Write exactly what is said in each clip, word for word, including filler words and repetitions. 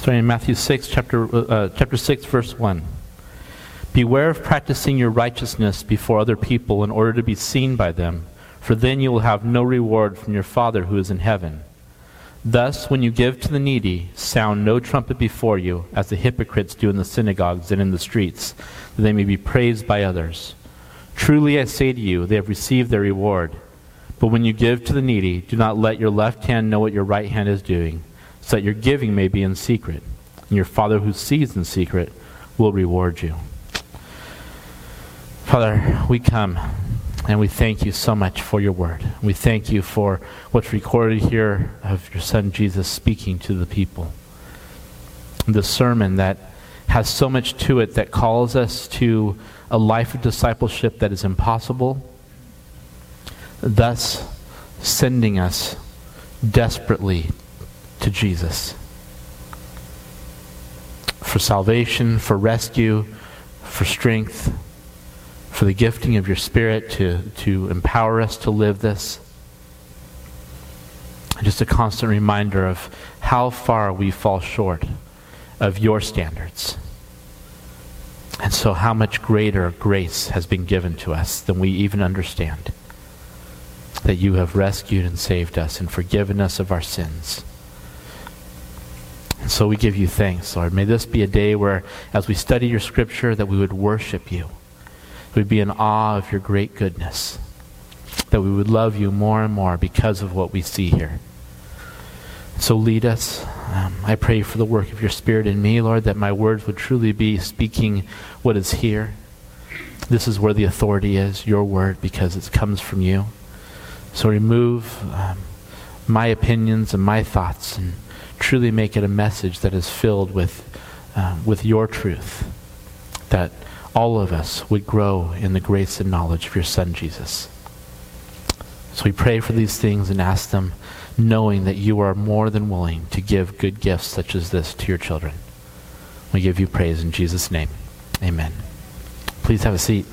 Starting in Matthew six, chapter, uh, chapter six, verse one. Beware of practicing your righteousness before other people in order to be seen by them, for then you will have no reward from your Father who is in heaven. Thus, when you give to the needy, sound no trumpet before you, as the hypocrites do in the synagogues and in the streets, that they may be praised by others. Truly I say to you, they have received their reward. But when you give to the needy, do not let your left hand know what your right hand is doing, so that your giving may be in secret, and your Father who sees in secret will reward you. Father, we come and we thank you so much for your word. We thank you for what's recorded here of your Son Jesus speaking to the people. The sermon that has so much to it that calls us to a life of discipleship that is impossible, thus sending us desperately to Jesus for salvation, for rescue, for strength, for the gifting of your Spirit to, to empower us to live this. Just a constant reminder of how far we fall short of your standards. And so how much greater grace has been given to us than we even understand. That you have rescued and saved us and forgiven us of our sins. And so we give you thanks, Lord. May this be a day where, as we study your scripture, that we would worship you. We'd be in awe of your great goodness. That we would love you more and more because of what we see here. So lead us. Um, I pray for the work of your Spirit in me, Lord, that my words would truly be speaking what is here. This is where the authority is, your word, because it comes from you. So remove um, my opinions and my thoughts and truly make it a message that is filled with, uh, with your truth. That all of us would grow in the grace and knowledge of your Son, Jesus. So we pray for these things and ask them, knowing that you are more than willing to give good gifts such as this to your children. We give you praise in Jesus' name. Amen. Please have a seat.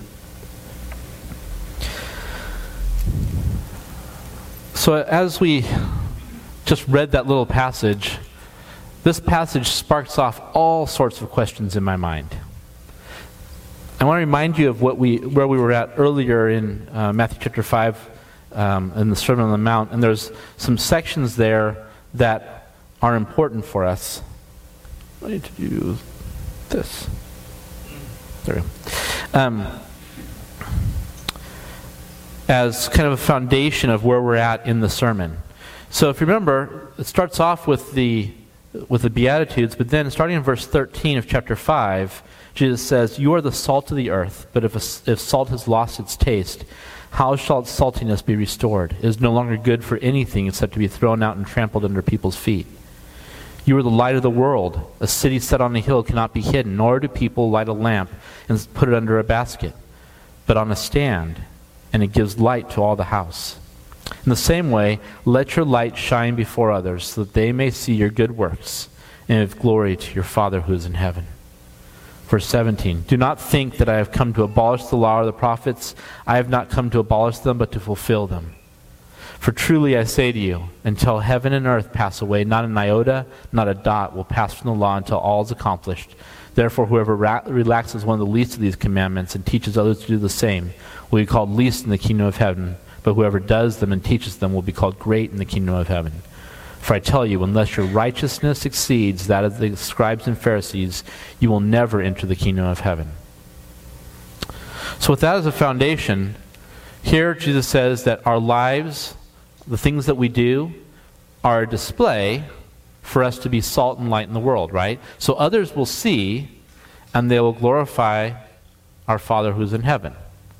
So as we just read that little passage, this passage sparks off all sorts of questions in my mind. I want to remind you of what we where we were at earlier in uh, Matthew chapter five, um, in the Sermon on the Mount, and there's some sections there that are important for us. I need to do this. There we go. Um, as kind of a foundation of where we're at in the sermon. So if you remember, it starts off with the with the Beatitudes, but then starting in verse thirteen of chapter five, Jesus says, "You are the salt of the earth, but if, a, if salt has lost its taste, how shall its saltiness be restored? It is no longer good for anything except to be thrown out and trampled under people's feet. You are the light of the world. A city set on a hill cannot be hidden, nor do people light a lamp and put it under a basket, but on a stand, and it gives light to all the house. In the same way, let your light shine before others, so that they may see your good works and give glory to your Father who is in heaven." Verse seventeen, "Do not think that I have come to abolish the law or the prophets. I have not come to abolish them, but to fulfill them. For truly I say to you, until heaven and earth pass away, not an iota, not a dot will pass from the law until all is accomplished. Therefore whoever ra- relaxes one of the least of these commandments and teaches others to do the same will be called least in the kingdom of heaven. But whoever does them and teaches them will be called great in the kingdom of heaven. For I tell you, unless your righteousness exceeds that of the scribes and Pharisees, you will never enter the kingdom of heaven." So with that as a foundation, here Jesus says that our lives, the things that we do, are a display for us to be salt and light in the world, right? So others will see, and they will glorify our Father who's in heaven.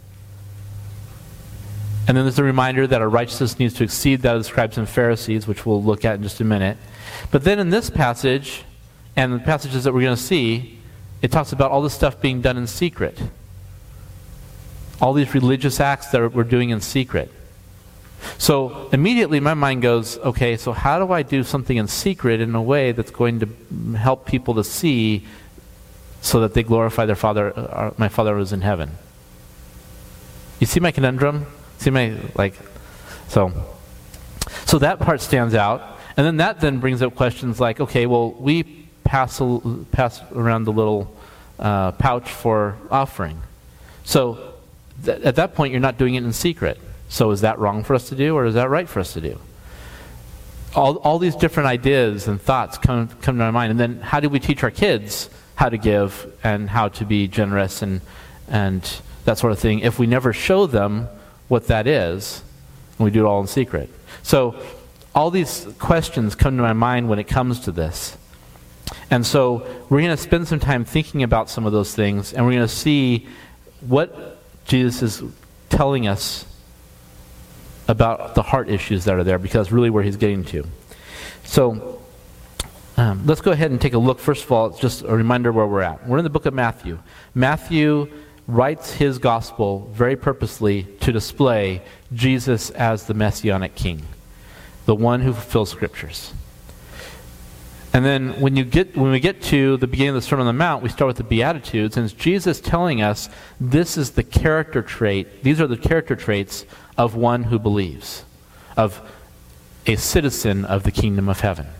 And then there's a reminder that our righteousness needs to exceed that of the scribes and Pharisees, which we'll look at in just a minute. But then in this passage, and the passages that we're going to see, it talks about all this stuff being done in secret. All these religious acts that we're doing in secret. So immediately my mind goes, okay, so how do I do something in secret in a way that's going to help people to see so that they glorify their Father, uh, my Father who is in heaven? You see my conundrum? See my, like, so, so that part stands out. And then that then brings up questions like, okay, well, we pass, a, pass around the little uh, pouch for offering. So th- at that point, you're not doing it in secret. So is that wrong for us to do, or is that right for us to do? All, all these different ideas and thoughts come, come to my mind. And then how do we teach our kids how to give and how to be generous and, and that sort of thing if we never show them what that is and we do it all in secret? So all these questions come to my mind when it comes to this. And so we're going to spend some time thinking about some of those things, and we're going to see what Jesus is telling us about the heart issues that are there, because that's really where he's getting to. So um, let's go ahead and take a look. First of all, it's just a reminder where we're at. We're in the book of Matthew. Matthew writes his gospel very purposely to display Jesus as the Messianic King, the one who fulfills Scriptures. And then when you get when we get to the beginning of the Sermon on the Mount, we start with the Beatitudes, and it's Jesus telling us this is the character trait, these are the character traits of one who believes, of a citizen of the kingdom of heaven.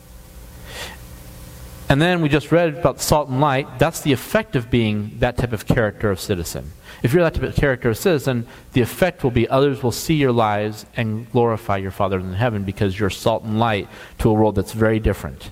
And then we just read about salt and light. That's the effect of being that type of character of citizen. If you're that type of character of citizen, the effect will be others will see your lives and glorify your Father in heaven, because you're salt and light to a world that's very different.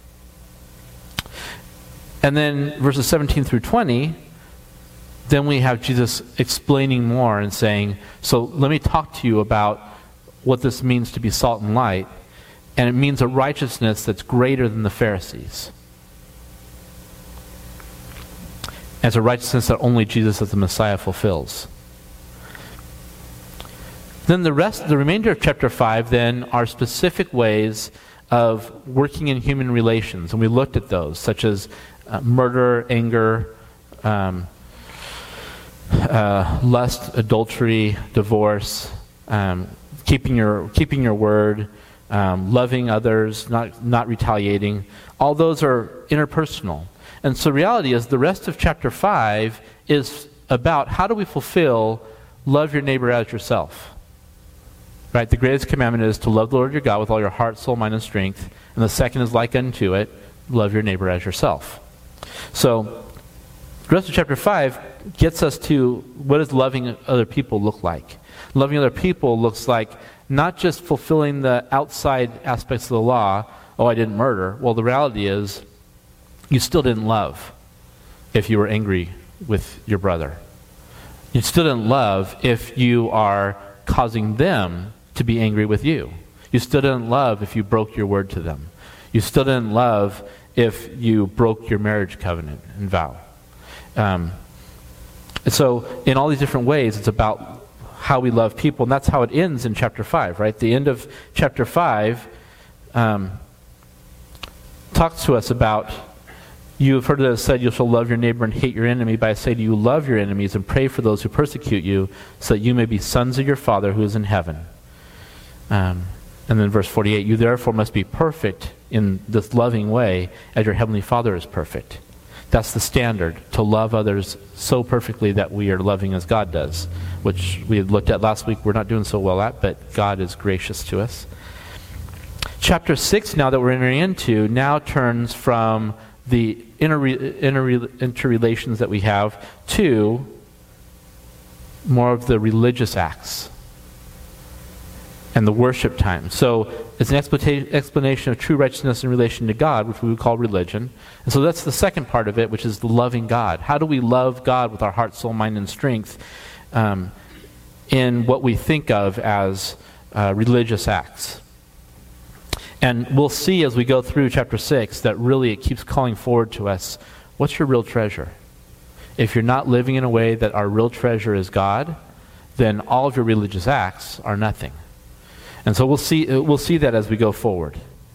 And then verses seventeen through twenty, then we have Jesus explaining more and saying, so let me talk to you about what this means to be salt and light. And it means a righteousness that's greater than the Pharisees. And it's a righteousness that only Jesus as the Messiah fulfills. Then the rest, the remainder of chapter five then are specific ways of working in human relations. And we looked at those, such as uh, murder, anger, um, uh, lust, adultery, divorce, um, keeping your keeping your word, um, loving others, not not retaliating. All those are interpersonal. And so reality is the rest of chapter five is about how do we fulfill love your neighbor as yourself. Right? The greatest commandment is to love the Lord your God with all your heart, soul, mind, and strength. And the second is like unto it, love your neighbor as yourself. So the rest of chapter five gets us to what does loving other people look like. Loving other people looks like not just fulfilling the outside aspects of the law. Oh, I didn't murder. Well, the reality is you still didn't love if you were angry with your brother. You still didn't love if you are causing them to be angry with you. You still didn't love if you broke your word to them. You still didn't love if you broke your marriage covenant and vow. Um, and so in all these different ways, it's about how we love people, and that's how it ends in chapter five, right? The end of chapter five um, talks to us about, you have heard it said, you shall love your neighbor and hate your enemy, but I say to you, love your enemies and pray for those who persecute you, so that you may be sons of your Father who is in heaven. Um, and then verse forty-eight, you therefore must be perfect in this loving way as your heavenly Father is perfect. That's the standard, to love others so perfectly that we are loving as God does, which we had looked at last week. We're not doing so well at, but God is gracious to us. Chapter six, now that we're entering into, now turns from the inter- inter- interrelations that we have to more of the religious acts and the worship time. So it's an expleta- explanation of true righteousness in relation to God, which we would call religion. And so that's the second part of it, which is the loving God. How do we love God with our heart, soul, mind, and strength um, in what we think of as uh, religious acts? And we'll see as we go through chapter six that really it keeps calling forward to us, what's your real treasure? If you're not living in a way that our real treasure is God, then all of your religious acts are nothing. And so we'll see we'll see that as we go forward.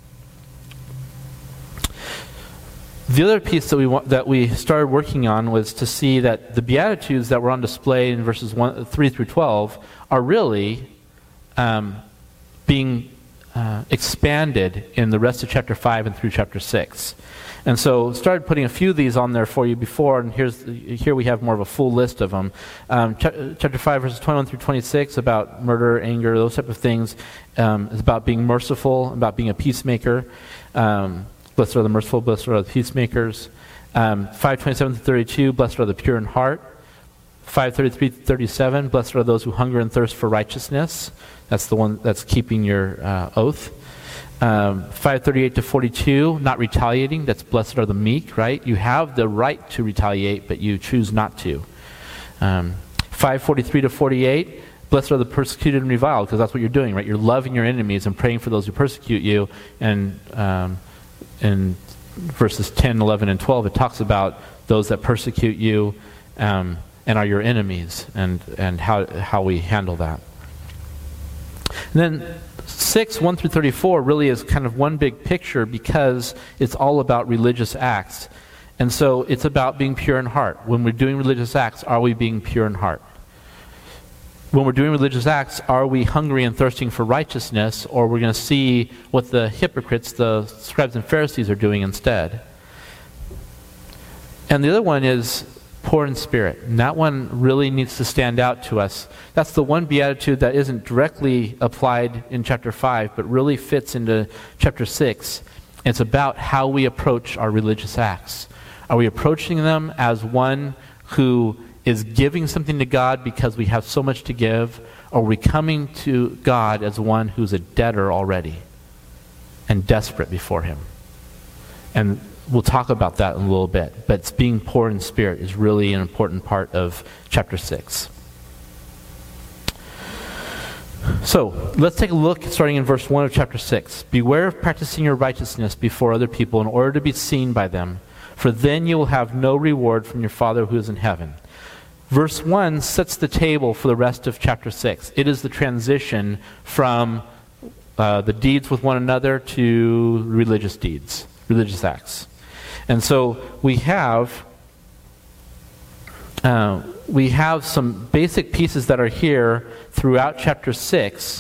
The other piece that we want, that we started working on was to see that the Beatitudes that were on display in verses one, three through twelve are really um, being uh, expanded in the rest of chapter five and through chapter six. And so started putting a few of these on there for you before, and here's here we have more of a full list of them. Um, ch- chapter five, verses twenty-one through twenty-six, about murder, anger, those type of things, um, is about being merciful, about being a peacemaker. Um, blessed are the merciful, blessed are the peacemakers. Um, five twenty-seven to thirty-two, blessed are the pure in heart. five thirty-three to thirty-seven, blessed are those who hunger and thirst for righteousness. That's the one that's keeping your uh, oath. Um, five thirty-eight to forty-two, not retaliating. That's blessed are the meek, right? You have the right to retaliate, but you choose not to. Um, five forty-three to forty-eight, blessed are the persecuted and reviled, because that's what you're doing, right? You're loving your enemies and praying for those who persecute you. And um, in verses ten, eleven, and twelve, it talks about those that persecute you um, and are your enemies, and, and how, how we handle that. And then six, one through thirty-four really is kind of one big picture, because it's all about religious acts. And so it's about being pure in heart. When we're doing religious acts, are we being pure in heart? When we're doing religious acts, are we hungry and thirsting for righteousness, or we're going to see what the hypocrites, the scribes and Pharisees, are doing instead? And the other one is poor in spirit. And that one really needs to stand out to us. That's the one beatitude that isn't directly applied in chapter five, but really fits into chapter six. It's about how we approach our religious acts. Are we approaching them as one who is giving something to God because we have so much to give? Or are we coming to God as one who's a debtor already and desperate before Him? And we'll talk about that in a little bit. But being poor in spirit is really an important part of chapter six. So, let's take a look starting in verse one of chapter six. Beware of practicing your righteousness before other people in order to be seen by them, for then you will have no reward from your Father who is in heaven. Verse one sets the table for the rest of chapter six. It is the transition from uh, the deeds with one another to religious deeds, religious acts. And so we have uh, we have some basic pieces that are here throughout chapter six.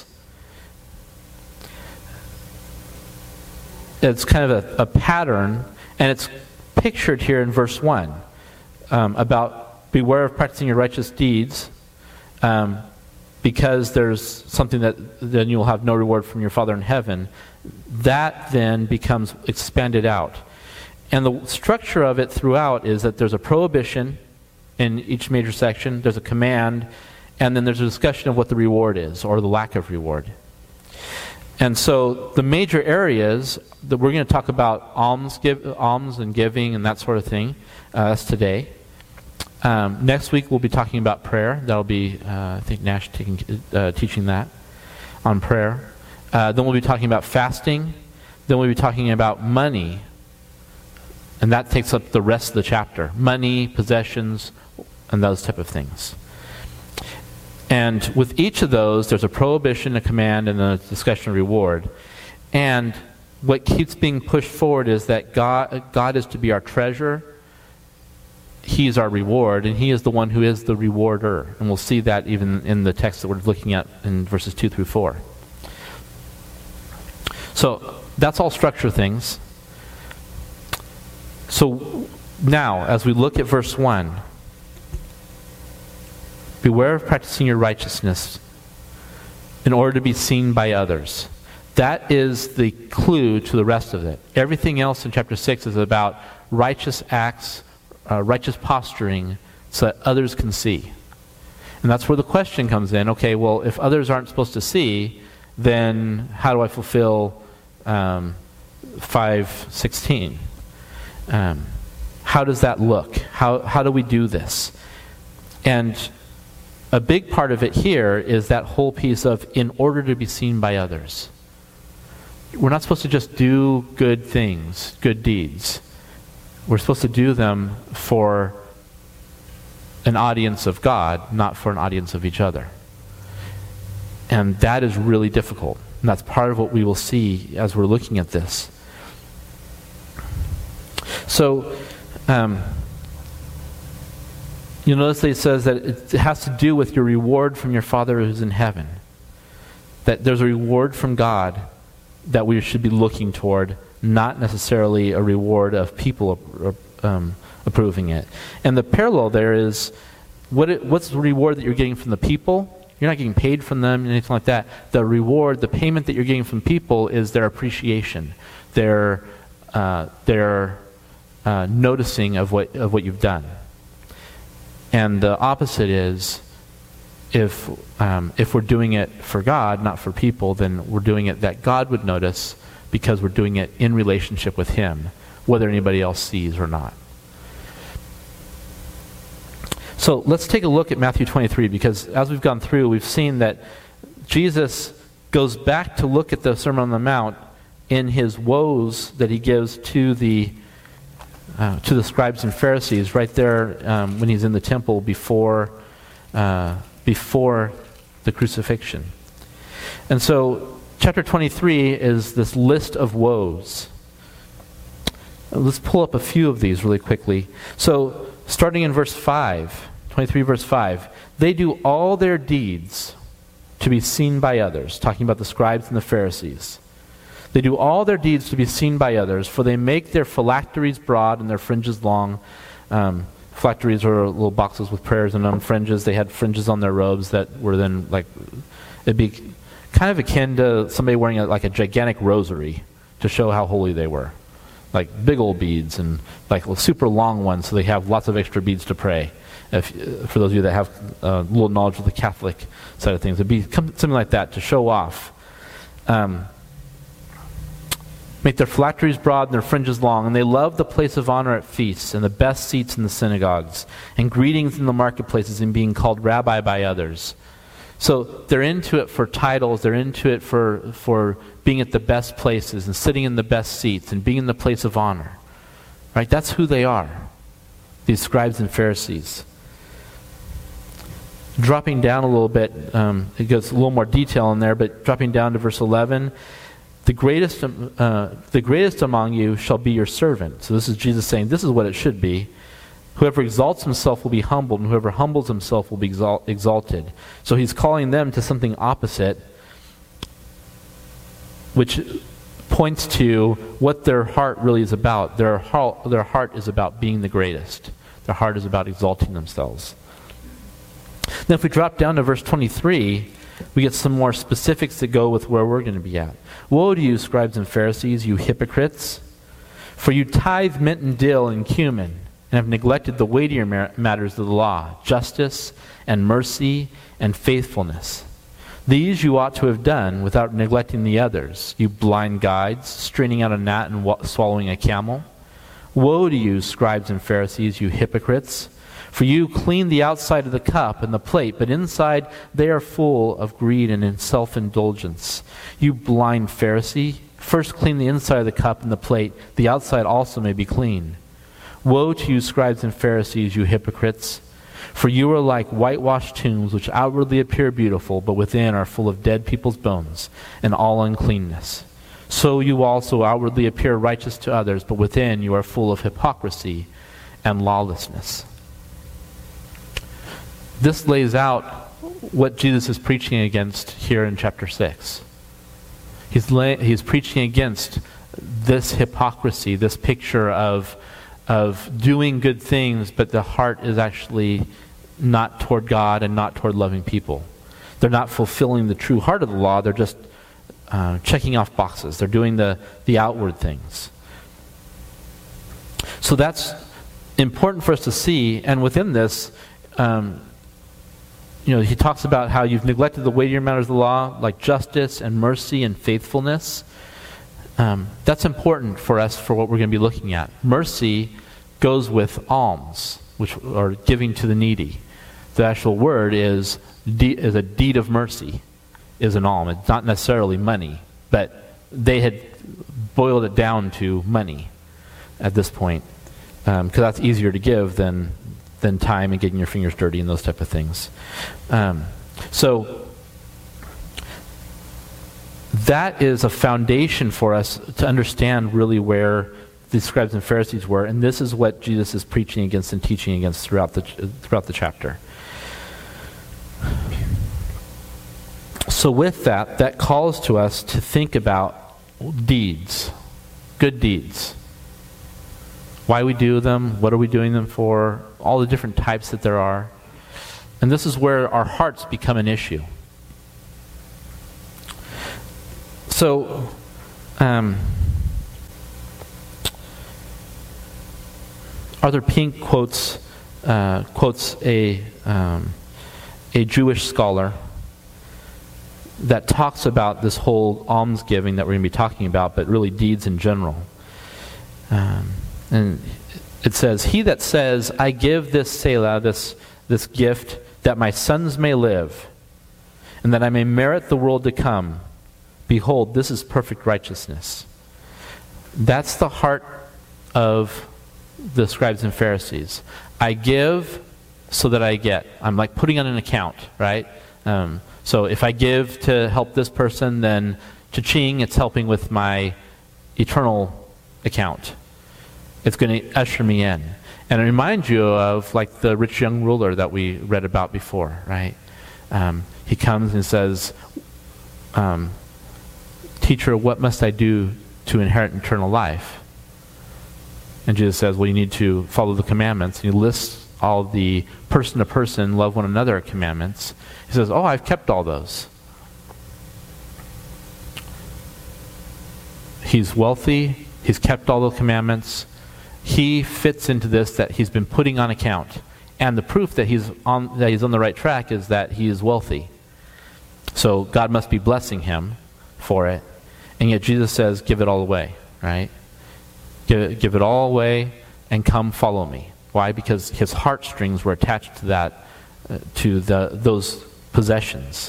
It's kind of a, a pattern, and it's pictured here in verse one um, about beware of practicing your righteous deeds, um, because there's something that then you'll have no reward from your Father in heaven. That then becomes expanded out. And the structure of it throughout is that there's a prohibition in each major section, there's a command, and then there's a discussion of what the reward is, or the lack of reward. And so the major areas that we're going to talk about, alms, give, alms and giving and that sort of thing. Uh, that's today. Um, next week we'll be talking about prayer. That'll be, uh, I think, Nash taking, uh, teaching that on prayer. Uh, then we'll be talking about fasting. Then we'll be talking about money. And that takes up the rest of the chapter. Money, possessions, and those type of things. And with each of those, there's a prohibition, a command, and a discussion of reward. And what keeps being pushed forward is that God, God is to be our treasure. He is our reward, and He is the one who is the rewarder. And we'll see that even in the text that we're looking at in verses two through four. So that's all structure things. So now, as we look at verse one, beware of practicing your righteousness in order to be seen by others. That is the clue to the rest of it. Everything else in chapter six is about righteous acts, uh, righteous posturing, so that others can see. And that's where the question comes in. Okay, well, if others aren't supposed to see, then how do I fulfill um, five sixteen? Um, how does that look? How how do we do this? And a big part of it here is that whole piece of in order to be seen by others. We're not supposed to just do good things, good deeds. We're supposed to do them for an audience of God, not for an audience of each other. And that is really difficult. And that's part of what we will see as we're looking at this. So, um, you'll notice that it says that it has to do with your reward from your Father who's in heaven. That there's a reward from God that we should be looking toward, not necessarily a reward of people um, approving it. And the parallel there is, what it, what's the reward that you're getting from the people? You're not getting paid from them, anything like that. The reward, the payment that you're getting from people is their appreciation, their uh, they're uh, noticing of what of what you've done. And the opposite is, if um, if we're doing it for God, not for people, then we're doing it that God would notice because we're doing it in relationship with Him, whether anybody else sees or not. So let's take a look at Matthew twenty-three, because as we've gone through, we've seen that Jesus goes back to look at the Sermon on the Mount in his woes that he gives to the uh, to the scribes and Pharisees right there um, when he's in the temple before uh, before the crucifixion. And so chapter twenty-three is this list of woes. Let's pull up a few of these really quickly. So starting in verse five, twenty-three verse five, they do all their deeds to be seen by others, talking about the scribes and the Pharisees. They do all their deeds to be seen by others, for they make their phylacteries broad and their fringes long. Um, phylacteries are little boxes with prayers in them. Fringes, they had fringes on their robes that were then like, it'd be kind of akin to somebody wearing a, like a gigantic rosary to show how holy they were. Like big old beads and like super long ones, so they have lots of extra beads to pray. If, for those of you that have a uh, little knowledge of the Catholic side of things, it'd be something like that to show off. Um, make their phylacteries broad and their fringes long, and they love the place of honor at feasts and the best seats in the synagogues and greetings in the marketplaces and being called rabbi by others. So they're into it for titles, they're into it for for being at the best places and sitting in the best seats and being in the place of honor. Right? That's who they are, these scribes and Pharisees. Dropping down a little bit, um, it goes a little more detail in there, but dropping down to verse eleven, the greatest, uh, the greatest among you shall be your servant. So this is Jesus saying, this is what it should be. Whoever exalts himself will be humbled, and whoever humbles himself will be exalt- exalted. So he's calling them to something opposite, which points to what their heart really is about. Their heart, their heart is about being the greatest. Their heart is about exalting themselves. Then if we drop down to verse twenty-three, we get some more specifics that go with where we're going to be at. Woe to you, scribes and Pharisees, you hypocrites! For you tithe mint and dill and cumin, and have neglected the weightier matters of the law, justice and mercy and faithfulness. These you ought to have done without neglecting the others, you blind guides, straining out a gnat and wa- swallowing a camel. Woe to you, scribes and Pharisees, you hypocrites! For you clean the outside of the cup and the plate, but inside they are full of greed and in self-indulgence. You blind Pharisee, first clean the inside of the cup and the plate, the outside also may be clean. Woe to you, scribes and Pharisees, you hypocrites! For you are like whitewashed tombs, which outwardly appear beautiful, but within are full of dead people's bones and all uncleanness. So you also outwardly appear righteous to others, but within you are full of hypocrisy and lawlessness. This lays out what Jesus is preaching against here in chapter six. He's, lay, he's preaching against this hypocrisy, this picture of, of doing good things, but the heart is actually not toward God and not toward loving people. They're not fulfilling the true heart of the law. They're just uh, checking off boxes. They're doing the, the outward things. So that's important for us to see. And within this, um, you know, he talks about how you've neglected the weightier matters of the law, like justice and mercy and faithfulness. Um, that's important for us for what we're going to be looking at. Mercy goes with alms, which are giving to the needy. The actual word is de- is a deed of mercy, is an alm. It's not necessarily money, but they had boiled it down to money at this point, because um, that's easier to give than than time and getting your fingers dirty and those type of things. Um, so that is a foundation for us to understand really where the scribes and Pharisees were, and this is what Jesus is preaching against and teaching against throughout the throughout the chapter. So with that, that calls to us to think about deeds, good deeds. Why we do them, what are we doing them for, all the different types that there are. And this is where our hearts become an issue. So, um, Arthur Pink quotes uh, quotes a um, a Jewish scholar that talks about this whole almsgiving that we're going to be talking about, but really deeds in general. Um, and it says, "He that says, I give this selah, this this gift, that my sons may live, and that I may merit the world to come, behold, this is perfect righteousness." That's the heart of the scribes and Pharisees. I give so that I get. I'm like putting on an account, right? Um, so if I give to help this person, then cha-ching, it's helping with my eternal account. It's going to usher me in. And it reminds you of like the rich young ruler that we read about before, right? Um, he comes and says, um, "Teacher, what must I do to inherit eternal life?" And Jesus says, well, you need to follow the commandments. And he lists all the person-to-person, love one another commandments. He says, oh, I've kept all those. He's wealthy. He's kept all the commandments. He fits into this that he's been putting on account. And the proof that he's on that he's on the right track is that he is wealthy. So God must be blessing him for it. And yet Jesus says, give it all away, right? Give it, give it all away and come follow me. Why? Because his heartstrings were attached to that, uh, to the those possessions.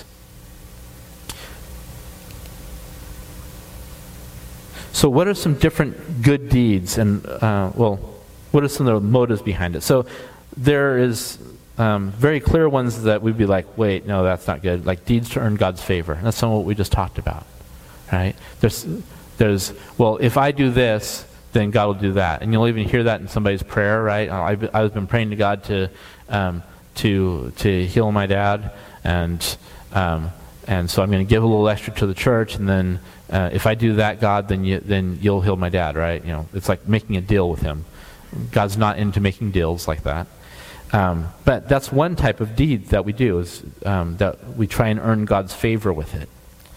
So what are some different good deeds? And, uh, well, what are some of the motives behind it? So there is um, very clear ones that we'd be like, wait, no, that's not good. Like deeds to earn God's favor. And that's some of what we just talked about. Right? There's, there's, well, if I do this, then God will do that. And you'll even hear that in somebody's prayer, right? I've, I've been praying to God to um, to to heal my dad, and um, and so I'm going to give a little extra to the church, and then uh, if I do that, God, then you then you'll heal my dad, right? You know, it's like making a deal with him. God's not into making deals like that. Um, but that's one type of deed that we do, is um, that we try and earn God's favor with it.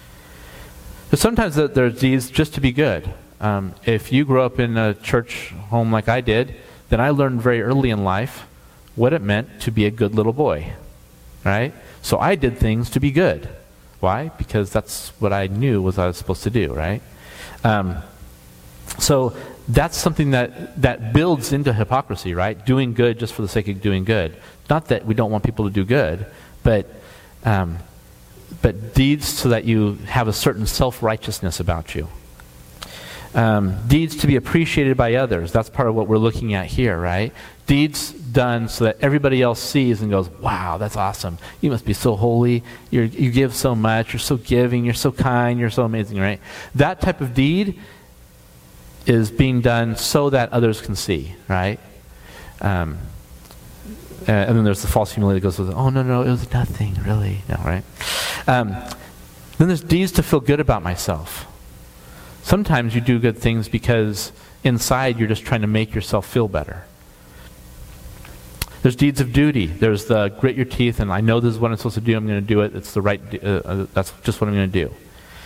But sometimes there's deeds just to be good. Um, if you grew up in a church home like I did, then I learned very early in life what it meant to be a good little boy, right? So I did things to be good. Why? Because that's what I knew was I was supposed to do, right? Um, so that's something that, that builds into hypocrisy, right? Doing good just for the sake of doing good. Not that we don't want people to do good, but um, but deeds so that you have a certain self-righteousness about you. Um, deeds to be appreciated by others. That's part of what we're looking at here, right? Deeds done so that everybody else sees and goes, wow, that's awesome. You must be so holy. You're, you give so much. You're so giving. You're so kind. You're so amazing, right? That type of deed is being done so that others can see, right? Um, and then there's the false humility that goes with, oh, no, no, it was nothing, really. No, right? Um, then there's deeds to feel good about myself. Sometimes you do good things because inside you're just trying to make yourself feel better. There's deeds of duty. There's the grit your teeth and I know this is what I'm supposed to do. I'm going to do it. It's the right. Uh, uh, that's just what I'm going to do.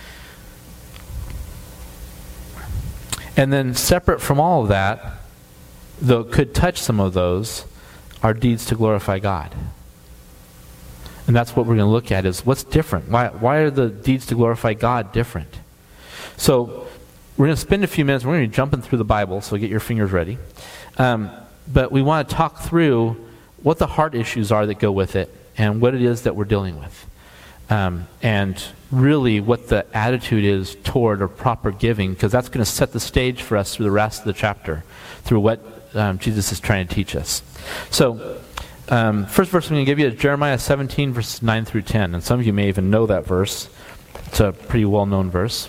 And then separate from all of that, though it could touch some of those, are deeds to glorify God. And that's what we're going to look at is what's different. Why, why are the deeds to glorify God different? So we're going to spend a few minutes. We're going to be jumping through the Bible, so get your fingers ready. Um, but we want to talk through what the heart issues are that go with it and what it is that we're dealing with. Um, and really what the attitude is toward a proper giving, because that's going to set the stage for us through the rest of the chapter, through what um, Jesus is trying to teach us. So um, first verse I'm going to give you is Jeremiah seventeen, verses nine through ten. And some of you may even know that verse. It's a pretty well-known verse.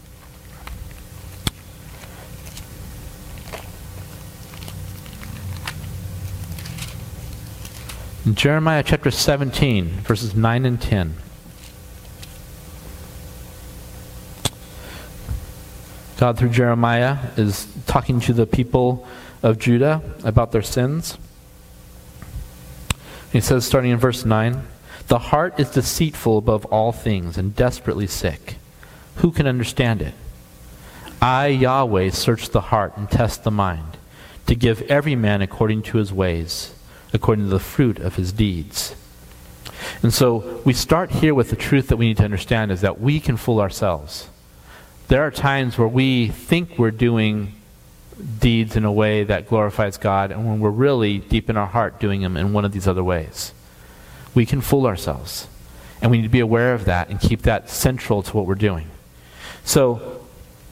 In Jeremiah chapter seventeen, verses nine and ten. God, through Jeremiah, is talking to the people of Judah about their sins. He says, starting in verse nine, "The heart is deceitful above all things and desperately sick. Who can understand it? I, Yahweh, search the heart and test the mind, to give every man according to his ways, according to the fruit of his deeds. And so we start here with the truth that we need to understand is that we can fool ourselves. There are times where we think we're doing deeds in a way that glorifies God, and when we're really deep in our heart doing them in one of these other ways. We can fool ourselves. And we need to be aware of that and keep that central to what we're doing. So,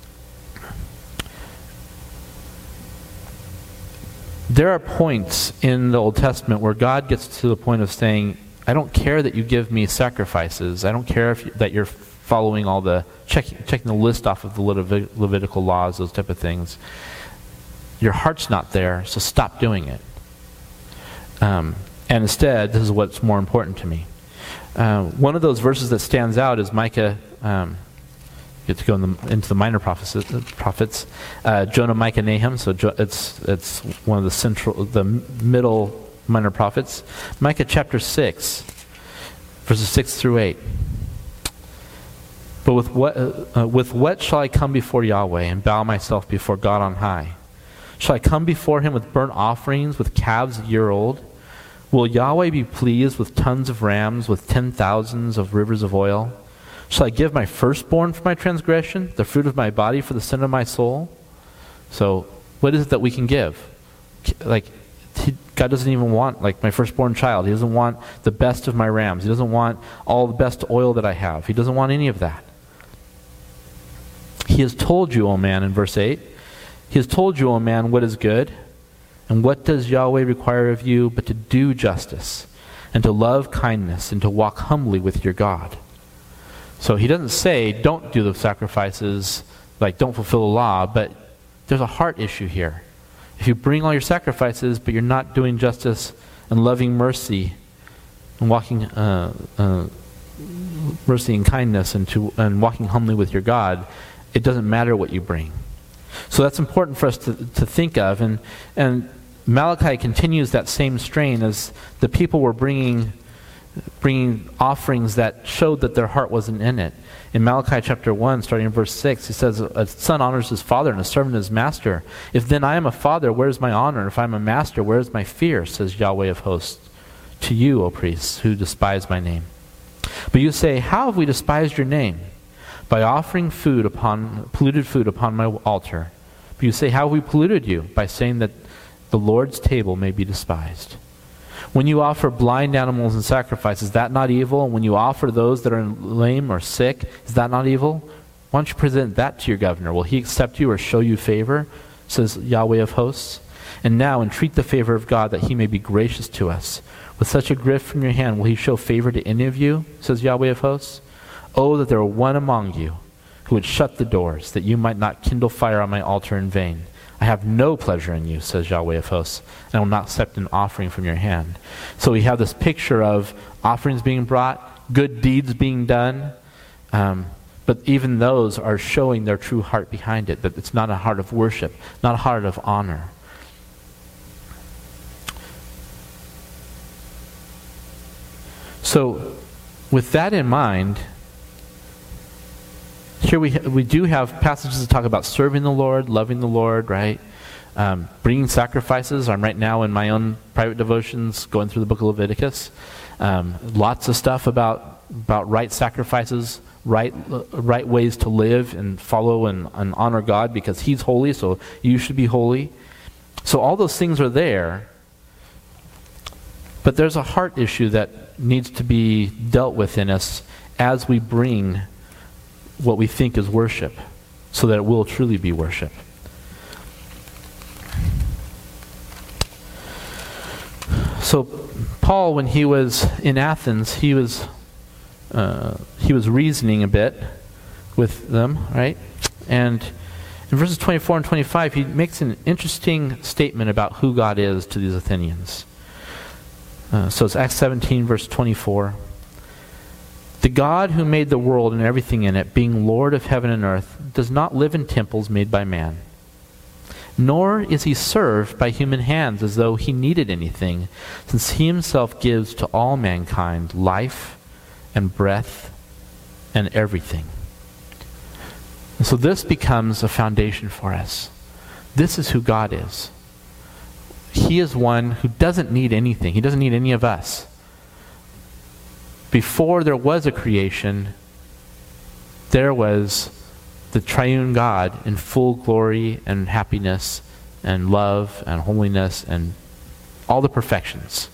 there are points in the Old Testament where God gets to the point of saying, I don't care that you give me sacrifices. I don't care if you, that you're following all the, checking, checking the list off of the Levit- Levitical laws, those type of things. Your heart's not there, so stop doing it. Um, and instead, this is what's more important to me. Uh, one of those verses that stands out is Micah. Um, you get to go in the, into the minor prophets. prophets uh, Jonah, Micah, Nahum. So jo- it's it's one of the central, the middle minor prophets. Micah chapter six, verses six through eight. But with what uh, with what shall I come before Yahweh and bow myself before God on high? Shall I come before him with burnt offerings, with calves a year old? Will Yahweh be pleased with tons of rams, with ten thousands of rivers of oil? Shall I give my firstborn for my transgression, the fruit of my body for the sin of my soul? So, what is it that we can give? Like, he, God doesn't even want, like, my firstborn child. He doesn't want the best of my rams. He doesn't want all the best oil that I have. He doesn't want any of that. He has told you, O man, in verse eight, He has told you, O man, what is good. And what does Yahweh require of you but to do justice, and to love kindness, and to walk humbly with your God? So he doesn't say, don't do the sacrifices, like don't fulfill the law, but there's a heart issue here. If you bring all your sacrifices, but you're not doing justice and loving mercy, and walking uh, uh, mercy and kindness, and, to, and walking humbly with your God, it doesn't matter what you bring. So that's important for us to, to think of. And, and Malachi continues that same strain as the people were bringing, bringing offerings that showed that their heart wasn't in it. In Malachi chapter one, starting in verse six, he says, a son honors his father and a servant his master. If then I am a father, where is my honor? If I am a master, where is my fear? Says Yahweh of hosts to you, O priests, who despise my name. But you say, how have we despised your name? By offering food upon polluted food upon my altar. But you say, how have we polluted you? By saying that the Lord's table may be despised. When you offer blind animals in sacrifice, is that not evil? And when you offer those that are lame or sick, is that not evil? Why don't you present that to your governor? Will he accept you or show you favor? Says Yahweh of hosts. And now entreat the favor of God that he may be gracious to us. With such a gift from your hand, will he show favor to any of you? Says Yahweh of hosts. Oh, that there were one among you who would shut the doors, that you might not kindle fire on my altar in vain. I have no pleasure in you, says Yahweh of hosts, and I will not accept an offering from your hand. So we have this picture of offerings being brought, good deeds being done, um, but even those are showing their true heart behind it, that it's not a heart of worship, not a heart of honor. So, with that in mind, here we ha- we do have passages that talk about serving the Lord, loving the Lord, right? Um, bringing sacrifices. I'm right now in my own private devotions going through the book of Leviticus. Um, lots of stuff about about right sacrifices, right uh, right ways to live and follow and, and honor God because He's holy, so you should be holy. So all those things are there, but there's a heart issue that needs to be dealt with in us as we bring what we think is worship, so that it will truly be worship. So Paul, when he was in Athens, he was uh, he was reasoning a bit with them, right? And in verses twenty-four and twenty-five, he makes an interesting statement about who God is to these Athenians. Uh, so it's Acts seventeen, verse twenty-four. The God who made the world and everything in it, being Lord of heaven and earth, does not live in temples made by man. Nor is he served by human hands as though he needed anything, since he himself gives to all mankind life and breath and everything. And so this becomes a foundation for us. This is who God is. he is one who doesn't need anything. He doesn't need any of us. Before there was a creation, there was the triune God in full glory and happiness and love and holiness and all the perfections.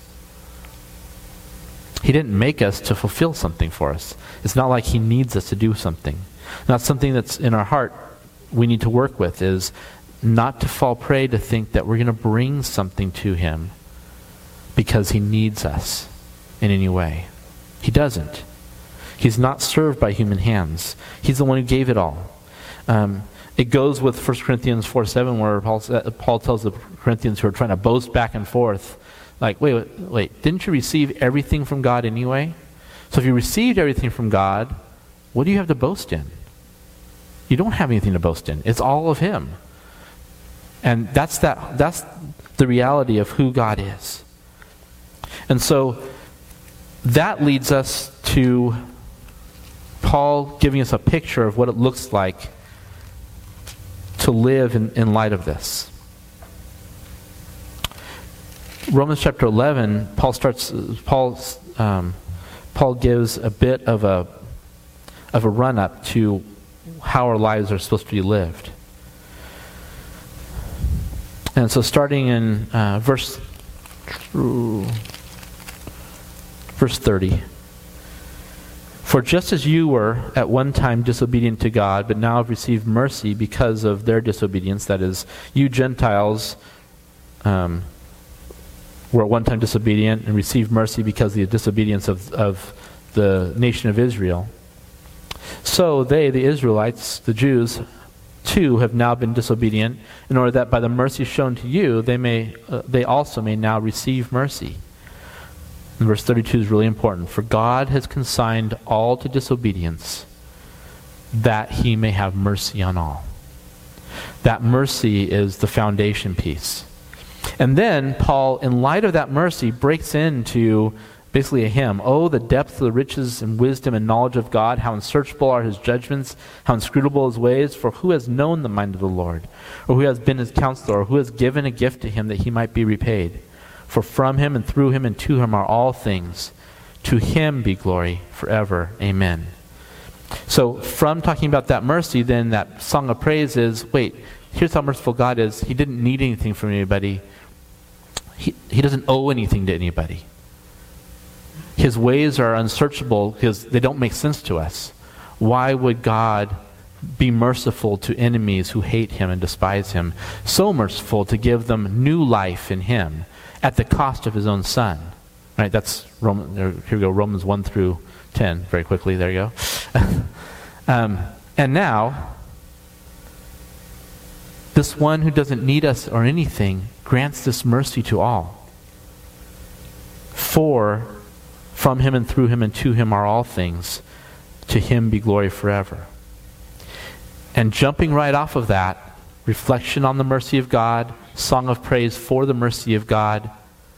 He didn't make us to fulfill something for us. It's not like he needs us to do something. Not something that's in our heart we need to work with is not to fall prey to think that we're going to bring something to him because he needs us in any way. He doesn't. He's not served by human hands. He's the one who gave it all. Um, it goes with First Corinthians four seven where Paul, Paul tells the Corinthians who are trying to boast back and forth, like, wait, wait, wait, didn't you receive everything from God anyway? So if you received everything from God, what do you have to boast in? You don't have anything to boast in. It's all of him. And that's that. That's the reality of who God is. And so that leads us to Paul giving us a picture of what it looks like to live in, in light of this. Romans chapter eleven, Paul starts. Paul um, Paul gives a bit of a of a run up to how our lives are supposed to be lived. And so, starting in uh, verse verse thirty. For just as you were at one time disobedient to God, but now have received mercy because of their disobedience, that is, you Gentiles um, were at one time disobedient and received mercy because of the disobedience of, of the nation of Israel. So they, the Israelites, the Jews, too, have now been disobedient, in order that by the mercy shown to you, they may, uh, they also may now receive mercy. And verse thirty-two is really important. For God has consigned all to disobedience, that he may have mercy on all. That mercy is the foundation piece. And then Paul, in light of that mercy, breaks into basically a hymn. Oh, the depth of the riches and wisdom and knowledge of God, how unsearchable are his judgments, how inscrutable his ways. For who has known the mind of the Lord? Or who has been his counselor? Or who has given a gift to him that he might be repaid? For from him and through him and to him are all things. To him be glory forever. Amen. So from talking about that mercy, then that song of praise is, wait, here's how merciful God is. He didn't need anything from anybody. He, he doesn't owe anything to anybody. His ways are unsearchable because they don't make sense to us. Why would God be merciful to enemies who hate him and despise him? So merciful to give them new life in him at the cost of his own son. Right? That's Roman, here we go, Romans one through ten, very quickly. There you go. um, and now, this one who doesn't need us or anything grants this mercy to all. For from him and through him and to him are all things. To him be glory forever. And jumping right off of that, reflection on the mercy of God, song of praise for the mercy of God.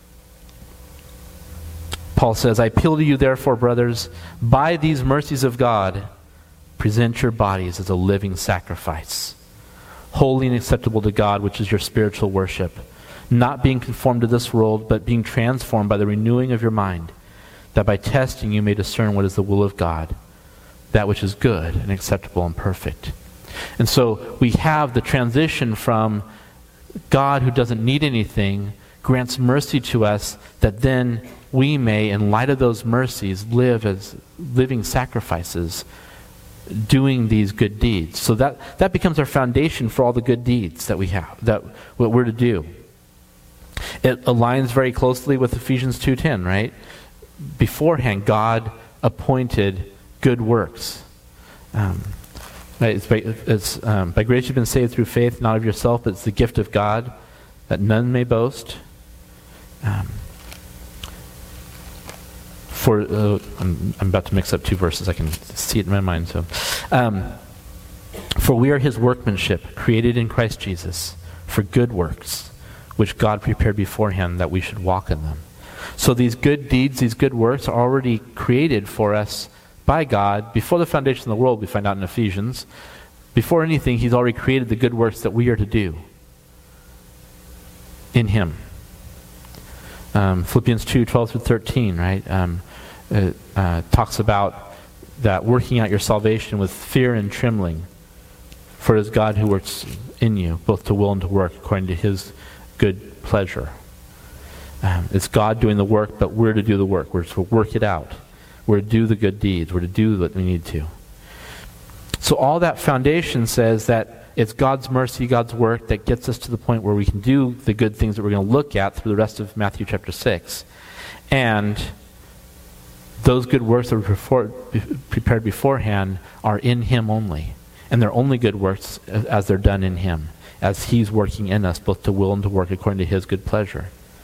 Paul says, I appeal to you therefore, brothers, by these mercies of God, present your bodies as a living sacrifice, holy and acceptable to God, which is your spiritual worship, not being conformed to this world, but being transformed by the renewing of your mind, that by testing you may discern what is the will of God, that which is good and acceptable and perfect. And so we have the transition from God, who doesn't need anything, grants mercy to us, that then we may, in light of those mercies, live as living sacrifices, doing these good deeds. So that, that becomes our foundation for all the good deeds that we have, that what we're to do. It aligns very closely with Ephesians two ten, right? Beforehand, God appointed good works. Um, it's by, it's, um, by grace you've been saved through faith, not of yourself, but it's the gift of God, that none may boast. Um, for uh, I'm, I'm about to mix up two verses. I can see it in my mind. So, um, for we are his workmanship, created in Christ Jesus, for good works, which God prepared beforehand that we should walk in them. So these good deeds, these good works are already created for us by God before the foundation of the world, we find out in Ephesians. Before anything, he's already created the good works that we are to do in him. Um, Philippians two, twelve through thirteen, right? Um, it uh, talks about that working out your salvation with fear and trembling. For it is God who works in you, both to will and to work according to his good pleasure. Um, it's God doing the work, but we're to do the work. We're to work it out. We're to do the good deeds. We're to do what we need to. So all that foundation says that it's God's mercy, God's work that gets us to the point where we can do the good things that we're going to look at through the rest of Matthew chapter six. And those good works that were before, prepared beforehand are in him only. And they're only good works as they're done in him, as he's working in us, both to will and to work according to his good pleasure.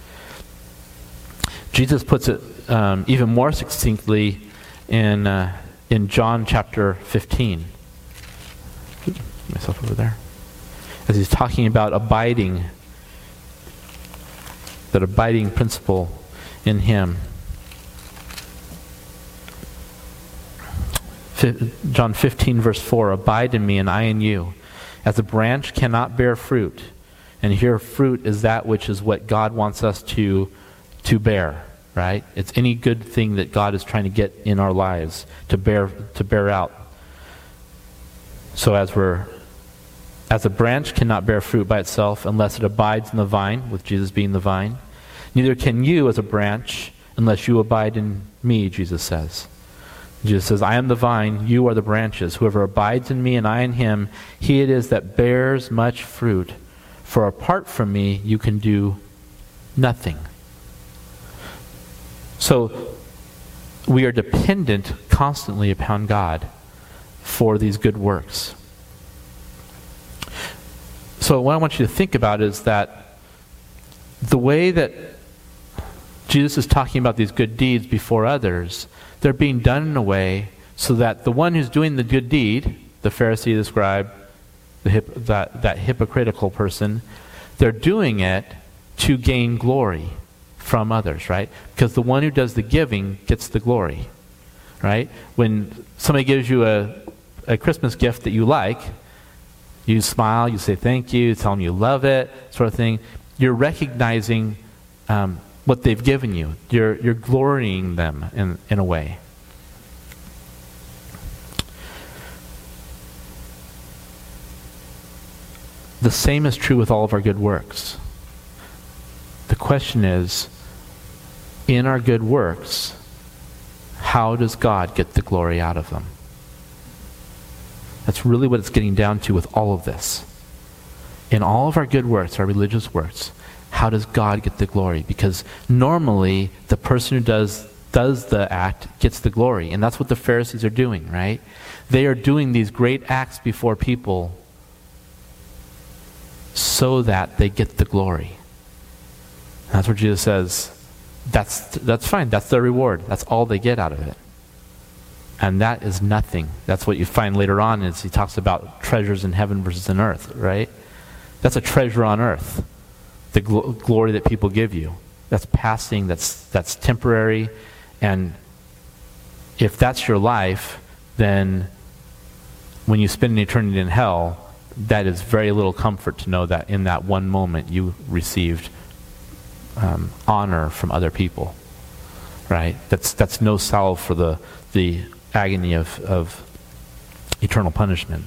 Jesus puts it um, even more succinctly in uh, in John chapter fifteen. Oops, myself over there. As he's talking about abiding, that abiding principle in him. John fifteen, verse four, abide in me and I in you. As a branch cannot bear fruit, and here fruit is that which is what God wants us to to bear, right? It's any good thing that God is trying to get in our lives to bear to bear out. So as we're as a branch cannot bear fruit by itself unless it abides in the vine, with Jesus being the vine, neither can you as a branch unless you abide in me, Jesus says. Jesus says, I am the vine, you are the branches. Whoever abides in me and I in him, he it is that bears much fruit. For apart from me, you can do nothing. So, we are dependent constantly upon God for these good works. So what I want you to think about is that the way that Jesus is talking about these good deeds before others, they're being done in a way so that the one who's doing the good deed, the Pharisee, the scribe, the hip, that, that hypocritical person, they're doing it to gain glory from others, right? Because the one who does the giving gets the glory, right? When somebody gives you a, a Christmas gift that you like, you smile, you say thank you, tell them you love it, sort of thing. You're recognizing um, what they've given you. You're you're glorying them in, in a way. The same is true with all of our good works. The question is, in our good works, how does God get the glory out of them? That's really what it's getting down to with all of this. In all of our good works, our religious works, how does God get the glory? Because normally, the person who does does the act gets the glory. And that's what the Pharisees are doing, right? They are doing these great acts before people so that they get the glory. And that's where Jesus says, that's that's fine. That's their reward. That's all they get out of it. And that is nothing. That's what you find later on as he talks about treasures in heaven versus in earth, right? That's a treasure on earth. The gl- glory that people give you. That's passing, that's that's temporary, and if that's your life, then when you spend an eternity in hell, that is very little comfort to know that in that one moment you received um, honor from other people, right? That's that's no salve for the the agony of, of eternal punishment.